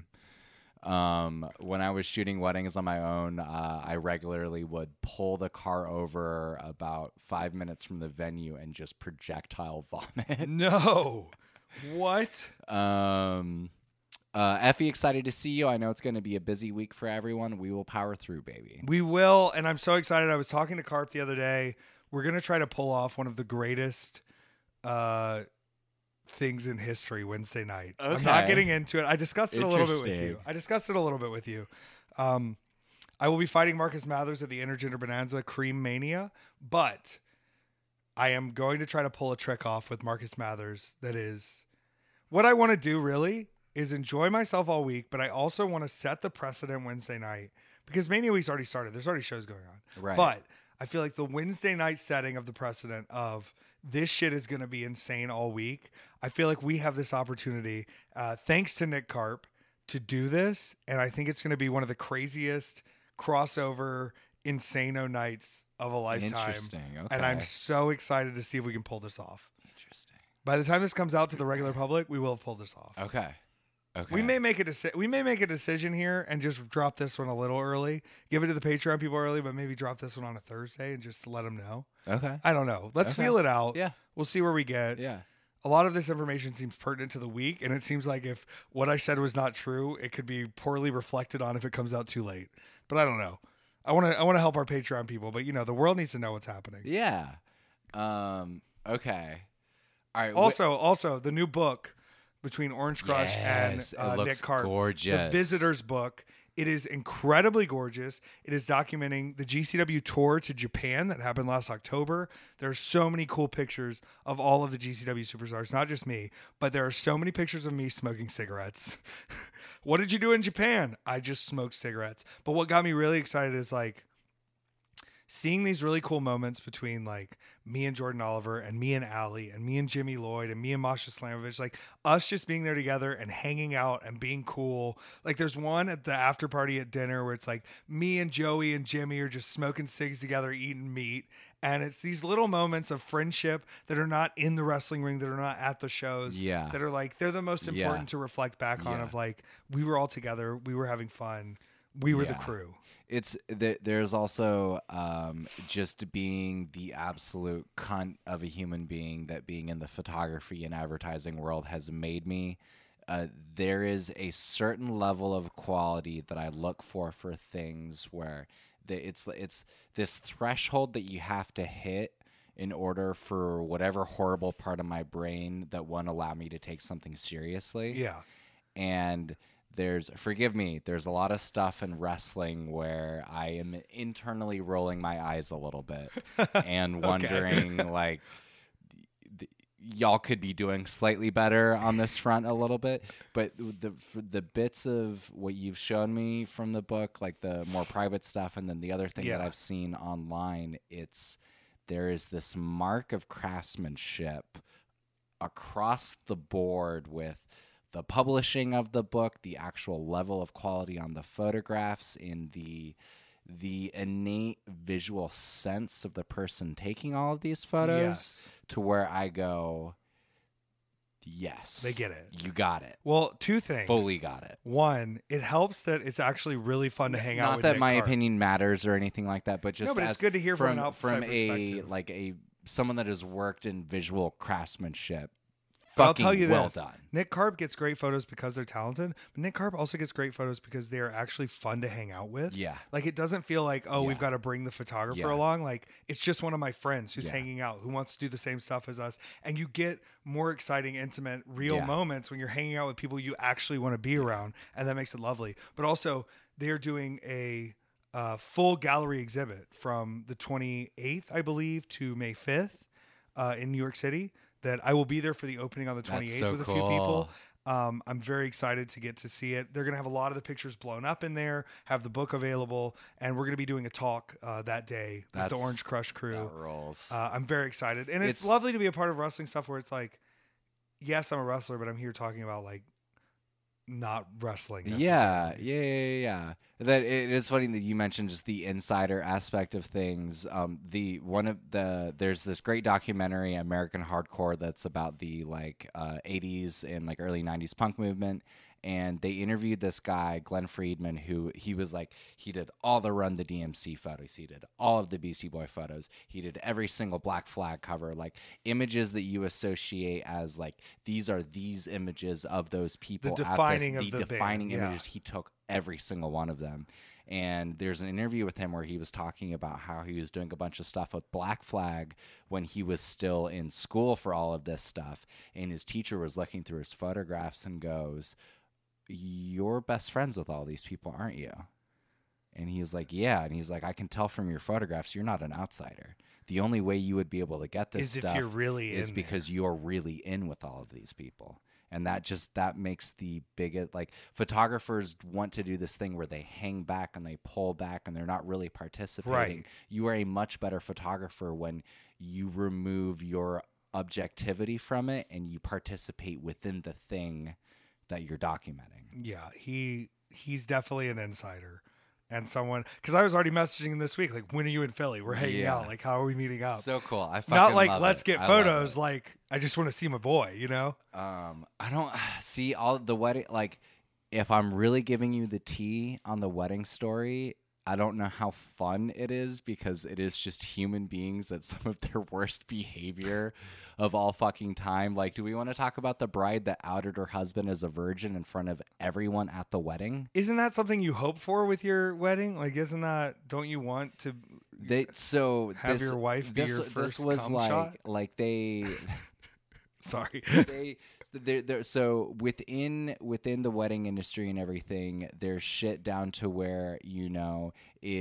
Um, when I was shooting weddings on my own, uh, I regularly would pull the car over about five minutes from the venue and just projectile vomit. No. What? Um, uh, Effie, excited to see you. I know it's going to be a busy week for everyone. We will power through, baby. We will, and I'm so excited. I was talking to Carp the other day. We're going to try to pull off one of the greatest uh, things in history Wednesday night. I'm not Okay. getting into it. I discussed it a little bit with Interesting. you. I discussed it a little bit with you. Um, I will be fighting Marcus Mathers at the Intergender Bonanza Cream Mania, but I am going to try to pull a trick off with Marcus Mathers that is what I want to do really is enjoy myself all week, but I also want to set the precedent Wednesday night because Mania Week's already started. There's already shows going on. Right. But I feel like the Wednesday night setting of the precedent of this shit is going to be insane all week. I feel like we have this opportunity, uh, thanks to Nick Carp, to do this. And I think it's going to be one of the craziest crossover insano nights of a lifetime. Interesting. Okay. And I'm so excited to see if we can pull this off. Interesting. By the time this comes out to the regular public, we will have pulled this off. Okay. Okay. We may make a deci- we may make a decision here and just drop this one a little early. Give it to the Patreon people early, but maybe drop this one on a Thursday and just let them know. Okay. I don't know. Let's Okay. feel it out. Yeah. We'll see where we get. Yeah. A lot of this information seems pertinent to the week, and it seems like if what I said was not true, it could be poorly reflected on if it comes out too late. But I don't know. I want to I want to help our Patreon people, but you know, the world needs to know what's happening. Yeah. Um. Okay. All right. wh- Also, also the new book between Orange Crush Yes, and it uh, looks Nick Carp, the gorgeous. Visitors book. It is incredibly gorgeous. It is documenting the G C W tour to Japan that happened last October. There are so many cool pictures of all of the G C W superstars, not just me, but there are so many pictures of me smoking cigarettes. What did you do in Japan? I just smoked cigarettes. But what got me really excited is like seeing these really cool moments between like me and Jordan Oliver and me and Allie and me and Jimmy Lloyd and me and Masha Slamovich, like us just being there together and hanging out and being cool. Like there's one at the after party at dinner where it's like me and Joey and Jimmy are just smoking cigs together, eating meat. And it's these little moments of friendship that are not in the wrestling ring, that are not at the shows. Yeah. That are like, they're the most important Yeah. to reflect back on Yeah. of like, we were all together. We were having fun. We were the Yeah. crew. It's th- there's also um, just being the absolute cunt of a human being that being in the photography and advertising world has made me. Uh, there is a certain level of quality that I look for for things where the, it's it's this threshold that you have to hit in order for whatever horrible part of my brain that won't allow me to take something seriously. Yeah. And there's, forgive me, there's a lot of stuff in wrestling where I am internally rolling my eyes a little bit and wondering, like, th- y'all could be doing slightly better on this front a little bit. But the for the bits of what you've shown me from the book, like the more private stuff, and then the other thing that Yeah. I've seen online, it's there is this mark of craftsmanship across the board with the publishing of the book, the actual level of quality on the photographs, in the the innate visual sense of the person taking all of these photos, Yes. to where I go, yes, They get it. You got it. Well, two things. Fully got it. One, it helps that it's actually really fun to hang out Not with that Nick my Carp. opinion matters or anything like that, but just but it's as good to hear from from an outside a perspective. like a someone that has worked in visual craftsmanship. But I'll Fucking tell you well this. done. Nick Carp gets great photos because they're talented, but Nick Carp also gets great photos because they're actually fun to hang out with. Yeah. Like it doesn't feel like, oh, we've Yeah. got to bring the photographer Yeah. along. Like it's just one of my friends who's Yeah. hanging out, who wants to do the same stuff as us. And you get more exciting, intimate, real Yeah. moments when you're hanging out with people you actually want to be around. And that makes it lovely. But also they're doing a uh, full gallery exhibit from the twenty-eighth, I believe, to May fifth uh, in New York City. That I will be there for the opening on the That's twenty-eighth so with a few people. cool. Um, I'm very excited to get to see it. They're going to have a lot of the pictures blown up in there, have the book available, and we're going to be doing a talk uh, that day with the That's- Orange Crush crew. That rolls. Uh, I'm very excited. And it's, It's- lovely to be a part of wrestling stuff where it's like, yes, I'm a wrestler, but I'm here talking about like not wrestling. Yeah, necessarily. yeah, yeah, yeah. That it is funny that you mentioned just the insider aspect of things. Um, the one of the there's this great documentary, American Hardcore, that's about the like uh, eighties and like early nineties punk movement. And they interviewed this guy, Glenn Friedman, who he was like, he did all the Run the D M C photos. He did all of the Beastie Boy photos. He did every single Black Flag cover, like images that you associate as like, these are these images of those people. at this- defining of the the band, defining yeah. images. He took every single one of them. And there's an interview with him where he was talking about how he was doing a bunch of stuff with Black Flag when he was still in school for all of this stuff. And his teacher was looking through his photographs and goes, "You're best friends with all these people, aren't you?" And he was like, "Yeah." And he's like, "I can tell from your photographs you're not an outsider. The only way you would be able to get this Is if stuff you're really is in because you're really in with all of these people." And that just that makes the biggest, like, photographers want to do this thing where they hang back and they pull back and they're not really participating. Right. You are a much better photographer when you remove your objectivity from it and you participate within the thing that you're documenting. Yeah, he he's definitely an insider and someone, because I was already messaging him this week, like, when are you in Philly? We're hanging Yeah. out. Like, how are we meeting up? So cool. I fucking Not like love let's it. get I love photos. it. Like I just want to see my boy. You know? Um, I don't see all the wedding. Like, if I'm really giving you the tea on the wedding story, I don't know how fun it is because it is just human beings at some of their worst behavior of all fucking time. Like, do we want to talk about the bride that outed her husband as a virgin in front of everyone at the wedding? Isn't that something you hope for with your wedding? Like, isn't that? Don't you want to? They so Have this, your wife be this, your this first was cum like shot? like they. Sorry. they there, there, so within within the wedding industry and everything, there's shit down to where, you know,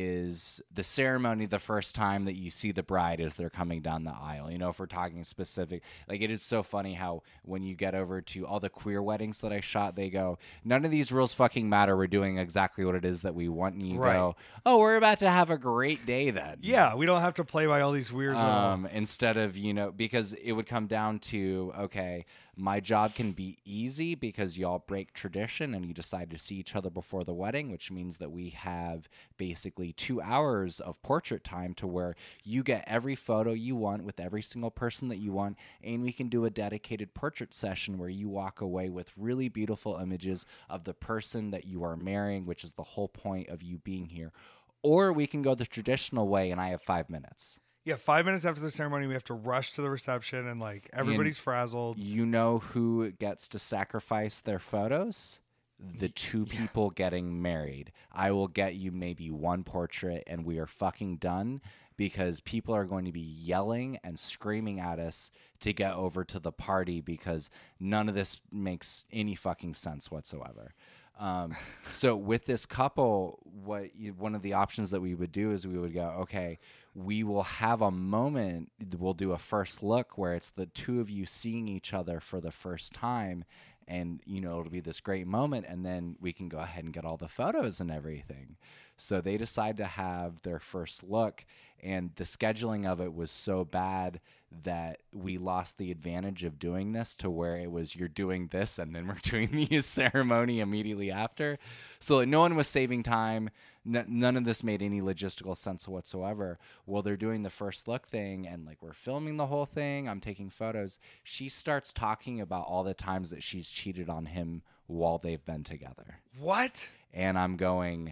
is the ceremony the first time that you see the bride as they're coming down the aisle. You know, if we're talking specific, like it is so funny how when you get over to all the queer weddings that I shot, they go, none of these rules fucking matter. We're doing exactly what it is that we want. And you Right. go, oh, we're about to have a great day then. Yeah, we don't have to play by all these weird little. Um, instead of, you know, because it would come down to, okay, my job can be easy because y'all break tradition and you decide to see each other before the wedding, which means that we have basically two hours of portrait time to where you get every photo you want with every single person that you want, and we can do a dedicated portrait session where you walk away with really beautiful images of the person that you are marrying, which is the whole point of you being here. Or we can go the traditional way, and I have five minutes. Yeah, five minutes after the ceremony, we have to rush to the reception, and like everybody's And frazzled. You know who gets to sacrifice their photos? The two people getting married. I will get you maybe one portrait, and we are fucking done because people are going to be yelling and screaming at us to get over to the party because none of this makes any fucking sense whatsoever. Um, so with this couple, what you, one of the options that we would do is we would go, okay, we will have a moment. We'll do a first look where it's the two of you seeing each other for the first time. And, you know, it'll be this great moment. And then we can go ahead and get all the photos and everything. So they decide to have their first look. And the scheduling of it was so bad that we lost the advantage of doing this to where it was you're doing this and then we're doing the ceremony immediately after. So like, no one was saving time. N- none of this made any logistical sense whatsoever. Well, they're doing the first look thing and like we're filming the whole thing. I'm taking photos. She starts talking about all the times that she's cheated on him while they've been together. What? And I'm going,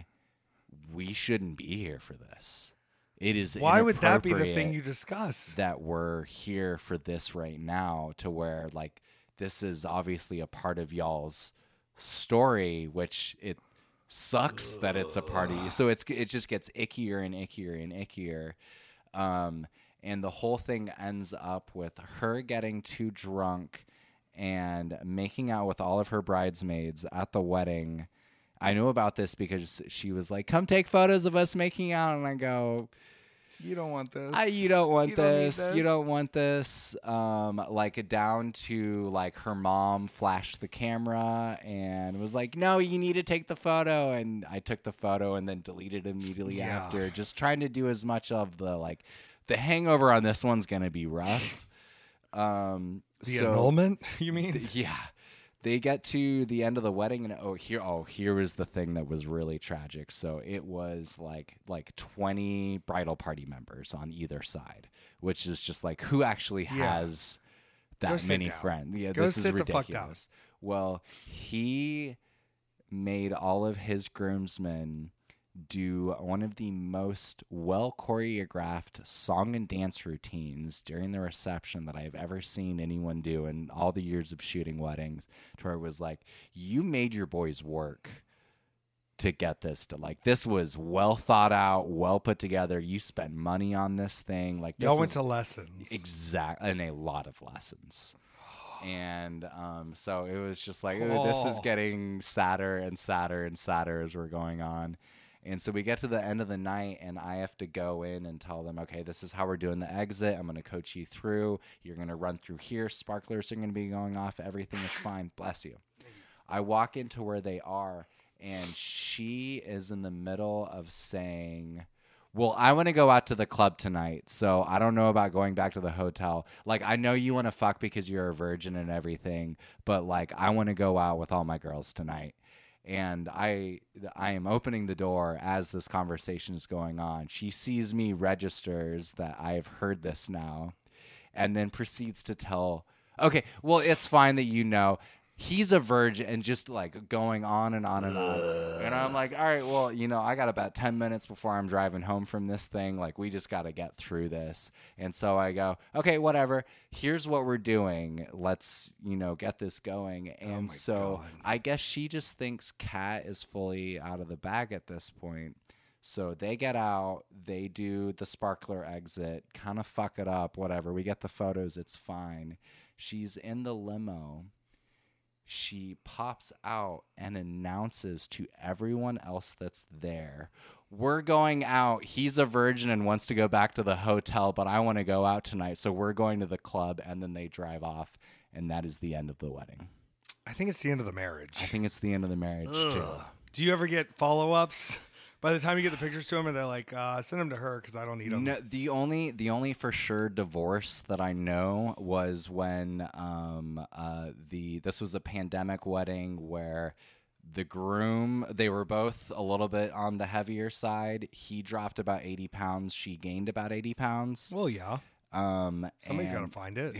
we shouldn't be here for this. It is Why would that be the thing inappropriate you discuss? that we're here for this right now, to where like this is obviously a part of y'all's story, which it sucks that it's a part of you. So it's it just gets ickier and ickier and ickier. Um, and the whole thing ends up with her getting too drunk and making out with all of her bridesmaids at the wedding. I knew about this because she was like, come take photos of us making out. And I go, You don't want this. I, you don't want You don't need this. You this. don't want this. Um, like down to like her mom flashed the camera and was like, no, you need to take the photo. And I took the photo and then deleted it immediately Yeah. after, just trying to do as much of the, like the hangover on this one's going to be rough. Um, The so- annulment, you mean? Th- yeah. They get to the end of the wedding and oh here oh here was the thing that was really tragic. So it was like like twenty bridal party members on either side, which is just like who actually Yeah. has Go that sit many down. friends. Yeah, Go this is sit the fuck down. ridiculous. Well, he made all of his groomsmen do one of the most well choreographed song and dance routines during the reception that I've ever seen anyone do in all the years of shooting weddings, to where it was like, you made your boys work to get this to like, this was well thought out, well put together. You spent money on this thing. Like, this Y'all went is to lessons. exact and a lot of lessons. And um, so it was just like, "Ooh, this is Oh. getting sadder and sadder and sadder as we're going on. And so we get to the end of the night and I have to go in and tell them, okay, this is how we're doing the exit. I'm going to coach you through. You're going to run through here. Sparklers are going to be going off. Everything is fine. Bless you. I walk into where they are and she is in the middle of saying, well, I want to go out to the club tonight, so I don't know about going back to the hotel. Like, I know you want to fuck because you're a virgin and everything, but like, I want to go out with all my girls tonight. And I I am opening the door as this conversation is going on. She sees me, registers that I have heard this now, and then proceeds to tell, okay, well, it's fine that you know. He's a virgin, and just like going on and on and on. And I'm like, all right, well, you know, I got about ten minutes before I'm driving home from this thing. Like, we just got to get through this. And so I go, okay, whatever. Here's what we're doing. Let's, you know, get this going. And my so God. I guess she just thinks Kat is fully out of the bag at this point. So they get out, they do the sparkler exit, kind of fuck it up, whatever. We get the photos, it's fine. She's in the limo. she pops out and announces to everyone else that's there, we're going out. He's a virgin and wants to go back to the hotel, but I want to go out tonight. So we're going to the club. And then they drive off. And that is the end of the wedding. I think it's the end of the marriage. I think it's the end of the marriage, Ugh. too. Do you ever get follow-ups? By the time you get the pictures to them, and they're like, uh, send them to her because I don't need them. No, the only the only for sure divorce that I know was when um uh the this was a pandemic wedding where the groom, they were both a little bit on the heavier side. He dropped about eighty pounds. She gained about eighty pounds. Well, yeah. Um, Somebody's got to and- find it.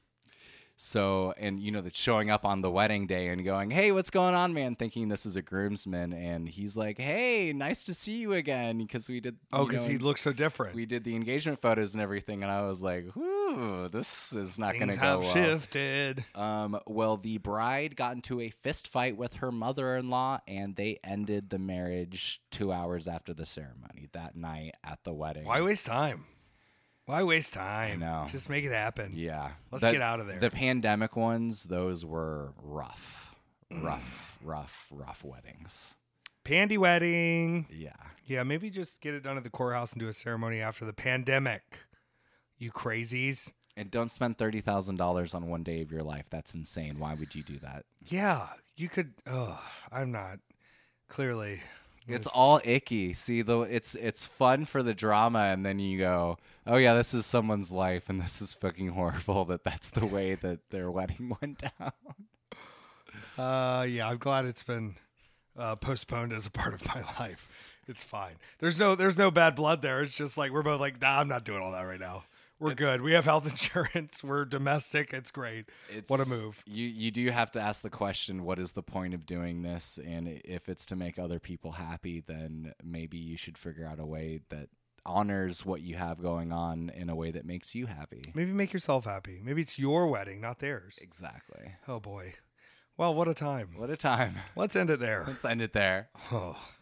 So, and you know, that's showing up on the wedding day and going, hey, what's going on, man? Thinking this is a groomsman. And he's like, hey, nice to see you again. Because we did, Oh, you because know, he looks so different. we did the engagement photos and everything. And I was like, whoo, this is not going to Things go have well. shifted. Um, well, the bride got into a fist fight with her mother-in-law, and they ended the marriage two hours after the ceremony that night at the wedding. Why waste time? Why waste time? know. Just make it happen. Yeah. Let's The- get out of there. The pandemic ones, those were rough, rough, rough, rough weddings. Pandy wedding. Yeah. Yeah, maybe just get it done at the courthouse and do a ceremony after the pandemic. You crazies. And don't spend thirty thousand dollars on one day of your life. That's insane. Why would you do that? Yeah, you could. Oh, I'm not. Clearly. It's This- all icky. See, though, it's it's fun for the drama, and then you go, "Oh yeah, this is someone's life, and this is fucking horrible." That that's the way that their wedding went down. Uh, yeah, I'm glad it's been uh, postponed as a part of my life. It's fine. There's no there's no bad blood there. It's just like we're both like, nah, I'm not doing all that right now. We're good. We have health insurance. We're domestic. It's great. It's, What a move. You you do have to ask the question, what is the point of doing this? And if it's to make other people happy, then maybe you should figure out a way that honors what you have going on in a way that makes you happy. Maybe make yourself happy. Maybe it's your wedding, not theirs. Exactly. Oh boy. Well, what a time. What a time. Let's end it there. Let's end it there. Oh.